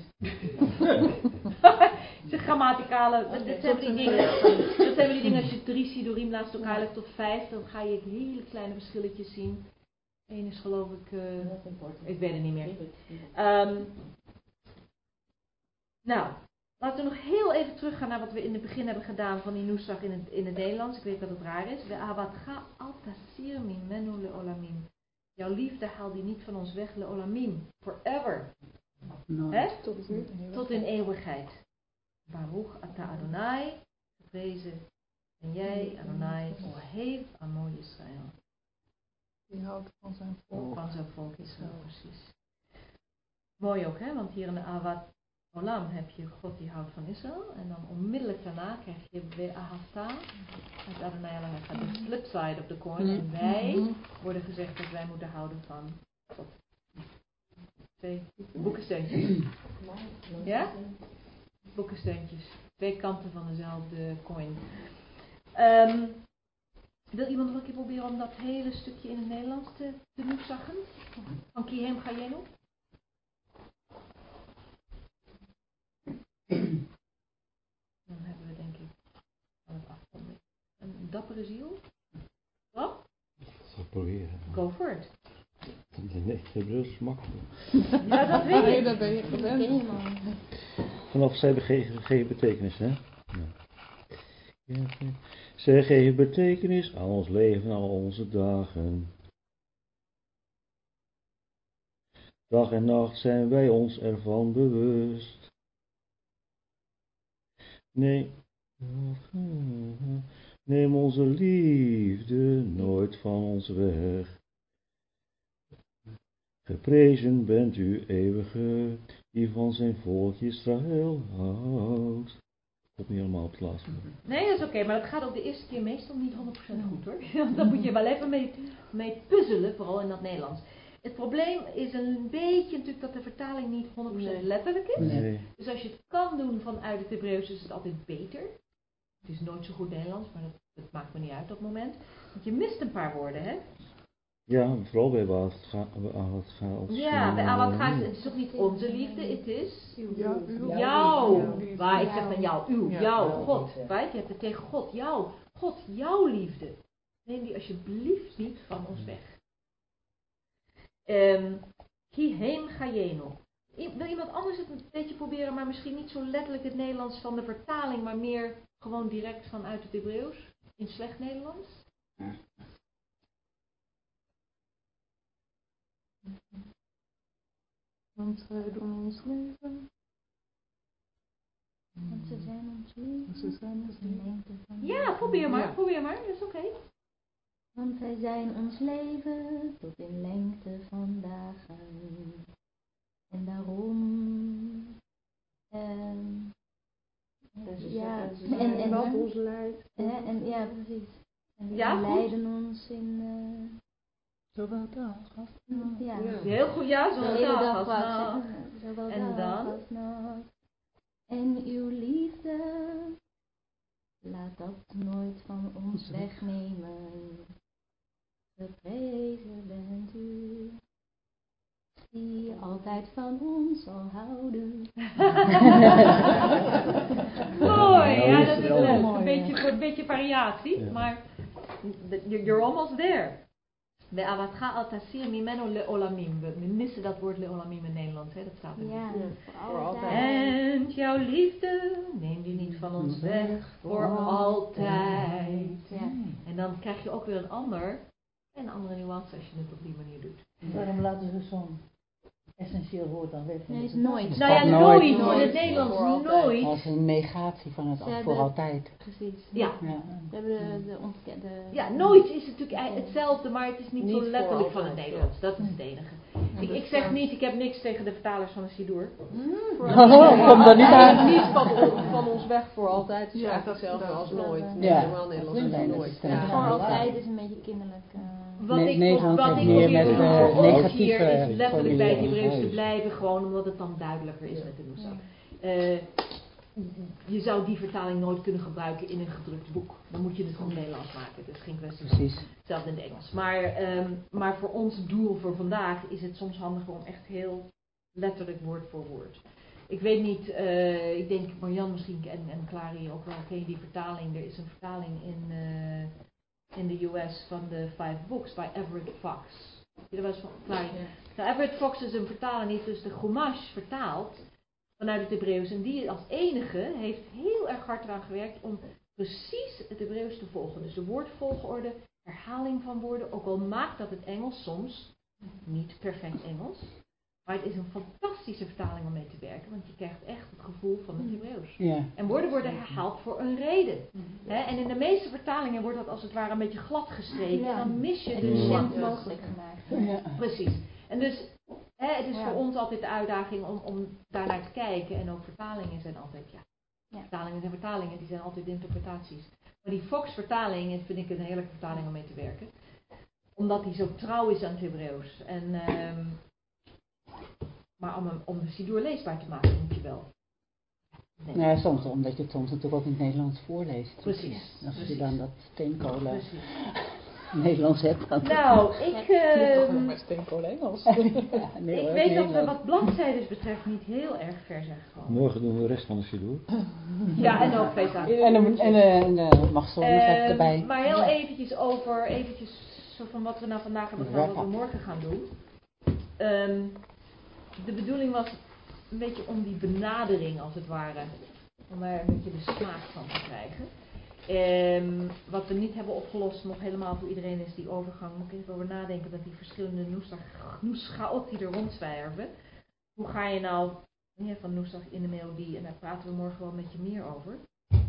A: Het is grammaticale. Dat, dat zijn die dingen. Dat zijn die dingen als je drie sidorim naast elkaar legt of vijf, dan ga je hele kleine verschilletjes zien. Eén is geloof ik. Uh, ik weet het niet meer. Um, nou, laten we nog heel even teruggaan naar wat we in het begin hebben gedaan van die Nusach in het, in het Nederlands. Ik weet dat het raar is. We avatcha altasir mimenu leolamim. Jouw liefde haal die niet van ons weg, leolamim. Forever. Hè?
E: Tot in eeuwigheid.
A: Tot in eeuwigheid. Baruch ata Adonai, geprezen en jij, Adonai, ohev amo Yisrael.
J: Die houdt van zijn volk.
A: Van zijn volk Israël, precies. Mooi ook, hè? Want hier in de Avat Olam heb je God die houdt van Israël. En dan onmiddellijk daarna krijg je Be'ahavta uit Adonai Elohim. De flip side of the coin. En wij worden gezegd dat wij moeten houden van God. Twee boekensteuntjes. Ja? Boekensteuntjes. Twee kanten van dezelfde coin. Um, wil iemand nog een keer proberen om dat hele stukje in het Nederlands te, te noemzaggen? Van Kihem Gayenu? Dan hebben we denk ik aan het afkomen. Een dappere ziel? Wat?
K: Ik zal proberen.
A: Go for it.
K: Nee, Hebreeuws is makkelijk.
A: Ja, dat weet
J: Nee,
A: ik.
J: dat ben je gewend.
K: Vanaf zij geven, geven betekenis, hè? Ja. Zij geven betekenis aan ons leven, aan onze dagen. Dag en nacht zijn wij ons ervan bewust. Nee, neem onze liefde nooit van ons weg. Geprezen bent u eeuwige, die van zijn volk Israël houdt. Komt niet helemaal op het laatste.
A: Nee, dat is oké, okay, maar dat gaat ook de eerste keer meestal niet honderd procent goed hoor. Daar moet je wel even mee, mee puzzelen, vooral in dat Nederlands. Het probleem is een beetje natuurlijk dat de vertaling niet honderd procent nee. letterlijk is.
K: Nee.
A: Dus als je het kan doen vanuit het Hebreeuws is het altijd beter. Het is nooit zo goed Nederlands, maar dat, dat maakt me niet uit op dat moment. Want je mist een paar woorden, hè?
K: Ja, vooral bij wat gaat.
A: Ja, bij wat gaat het is toch niet onze liefde, het is
J: ja, uw.
A: Jouw. Waar ik zeg dan jou, uw, ja. Jouw, God. Right? Je hebt het tegen God, jouw. God, jouw liefde. Neem die alsjeblieft niet van ons weg. Um, Kihem Gayenu. Wil iemand anders het een beetje proberen, maar misschien niet zo letterlijk het Nederlands van de vertaling, maar meer gewoon direct vanuit het Hebreeuws? In slecht Nederlands?
J: Want zij doen ons leven.
F: Want ze zijn ons leven.
J: Ze zijn ons leven.
A: Ja, probeer maar, ja. probeer maar, dat is oké. Okay.
F: Want zij zijn ons leven tot in lengte van dagen. En daarom. Um,
D: en ze
F: ja,
D: zijn,
F: en, en
D: wat ons leidt.
F: Ja, en, ja, precies. En die
A: ja,
F: leiden ons in. Uh,
E: Zowel dag als nacht.
F: Ja.
A: Ja. Heel goed, ja, zowel dag, dag als nacht.
F: Zowel
A: en
F: dag
A: dan?
F: als nacht. En uw liefde, laat dat nooit van ons wegnemen. Geprezen bent u, die altijd van ons zal houden.
A: Mooi, ja, dat is leuk. Een beetje, voor een beetje variatie, ja. Maar you're almost there. De avatcha altasir mimenu leolamim. We missen dat woord leolamim in Nederland, hè? Dat staat er
F: ja,
A: niet.
F: Voor altijd.
A: En jouw liefde neem die niet van ons weg, voor altijd.
F: Ja.
A: En dan krijg je ook weer een ander, een andere nuance als je het op die manier doet.
I: Waarom laten ze zo'n essentieel woord dan weg?
F: Nee, is nooit.
A: Nou ja,
B: nooit.
A: nooit. nooit. In het Nederlands nooit.
B: Als een negatie van het af, voor altijd.
F: Precies.
A: Ja.
F: ja. We hebben de, de ontkende...
A: Ja, nooit is natuurlijk hetzelfde, maar het is niet, niet zo letterlijk van het Nederlands.
F: Ja.
A: Dat is het enige. Ik, ik zeg niet, ik heb niks tegen de vertalers van de Sidoer.
B: Oh, kom dan niet aan.
D: Niet van, van ons is weg voor altijd. Dus
J: Ja,
D: eigenlijk
J: dat-
D: hetzelfde
J: dat-
D: als nooit.
B: Ja.
D: Nee, helemaal Nederlands
B: Nee,
D: is
B: nee,
D: nooit.
B: dat is
F: Voor
B: Ja.
F: altijd is een beetje kinderlijk. eh.
A: Wat
B: Nee,
A: ik,
B: Nederland
A: wat
B: heeft
A: ik
B: meer
A: probeer
B: met,
A: te doen
B: eh,
A: voor ons
B: negatieve
A: hier is letterlijk bij het
K: formuleringen.
A: Hebreeuws te blijven, gewoon omdat het dan duidelijker is met de Nusach. Uh, je zou die vertaling nooit kunnen gebruiken in een gedrukt boek. Dan moet je het gewoon Nederlands maken. Dat is geen kwestie van
B: Precies.
A: hetzelfde in het Engels. Maar, um, maar voor ons doel voor vandaag is het soms handiger om echt heel letterlijk woord voor woord. Ik weet niet, uh, ik denk Marjan misschien en, en Clary ook wel, ken je die vertaling? Er is een vertaling in, uh, in de U S van de Five Books bij Everett Fox. Dat was van Clary. Nou, Everett Fox is een vertaler die dus de Chumash vertaalt vanuit het Hebreeuws. En die als enige heeft heel erg hard eraan gewerkt om precies het Hebreeuws te volgen. Dus de woordvolgorde, herhaling van woorden, ook al maakt dat het Engels soms niet perfect Engels. Maar het is een fantastische vertaling om mee te werken, want je krijgt echt het gevoel van het Hebreeuws.
B: Ja.
A: En woorden worden herhaald voor een reden. He, en in de meeste vertalingen wordt dat als het ware een beetje glad gestreken.
F: Ja.
A: En dan mis je
F: Het
A: de
F: is
A: nuance.
F: mogelijk gemaakt.
B: Ja.
A: Precies. En dus he, het is
F: Ja.
A: voor ons altijd de uitdaging om, om daarnaar te kijken. En ook vertalingen zijn altijd, ja,
F: Ja.
A: vertalingen zijn vertalingen, die zijn altijd interpretaties. Maar die Fox-vertaling vind ik een heerlijke vertaling om mee te werken. Omdat die zo trouw is aan het Hebreeuws. En, um, maar om, hem, om de Sidoer leesbaar te maken moet je wel. Nee.
B: Nou ja, soms omdat je het soms natuurlijk ook in het Nederlands voorleest.
A: Precies.
B: Als
A: precies.
B: je dan dat steenkolen
A: Precies.
B: Nederlands hebt. Dan
A: Nou, ik, uh,
J: met steenkolen Engels.
B: ja, nee,
A: ik
B: hoor,
A: weet dat we
B: Nederlands.
A: wat bladzijden betreft niet heel erg ver zijn gekomen.
K: Morgen doen we de rest van de Sidoer.
A: Ja, en ook feestdagen.
B: En de, en de, en de magzon nog even
A: Uh,
B: erbij.
A: maar heel eventjes over, eventjes zo van wat we nou vandaag hebben gedaan, wat we morgen gaan doen. Um, de bedoeling was een beetje om die benadering als het ware, om daar een beetje de smaak van te krijgen. Um, wat we niet hebben opgelost, nog helemaal voor iedereen, is die overgang. Moet ik even over nadenken met die verschillende noesgaot die er rondzwerven. Hoe ga je nou ja, van noesag in de melodie, en daar praten we morgen wel met je meer over.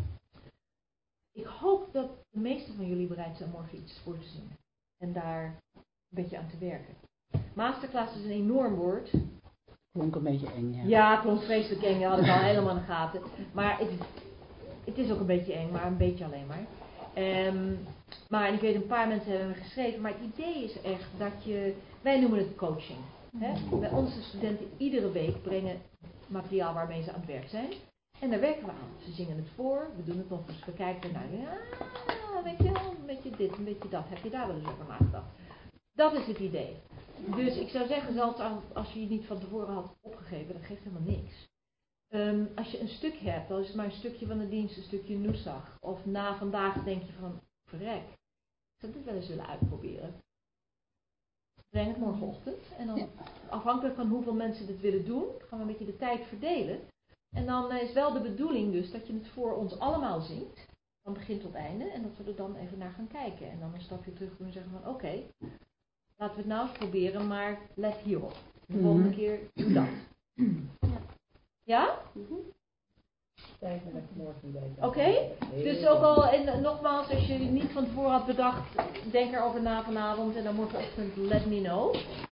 A: Ik hoop dat de meesten van jullie bereid zijn morgen iets voor te zien. En daar een beetje aan te werken. Masterclass is een enorm woord.
B: Klonk een beetje eng, ja.
A: Ja, klonk vreselijk eng. Dat had ik al helemaal in de gaten. Maar het, het is ook een beetje eng, maar een beetje alleen maar. Um, maar ik weet, een paar mensen hebben me geschreven. Maar het idee is echt dat je... Wij noemen het coaching. Hè? Bij onze studenten iedere week brengen materiaal waarmee ze aan het werk zijn. En daar werken we aan. Ze zingen het voor, we doen het nog eens, we kijken ernaar. Ja, weet je wel, een beetje dit, een beetje dat. Heb je daar wel eens over nagedacht? Dat is het idee. Dus ik zou zeggen, zelfs als je je niet van tevoren had opgegeven, dat geeft helemaal niks. Um, als je een stuk hebt, dan is het maar een stukje van de dienst, een stukje noesag. Of na vandaag denk je van, verrek, ik zou dit wel eens willen uitproberen. Breng het morgenochtend. En dan, afhankelijk van hoeveel mensen dit willen doen, gaan we een beetje de tijd verdelen. En dan is wel de bedoeling dus dat je het voor ons allemaal zingt. Van begin tot einde. En dat we er dan even naar gaan kijken. En dan een stapje terug doen en zeggen van oké, okay, laten we het nou eens proberen, maar let hierop. De mm-hmm. volgende keer doe dat. Ja? Mm-hmm. Oké, okay. Dus ook al, en nogmaals, als je niet van tevoren had bedacht, denk erover na vanavond en dan morgenochtend let me know.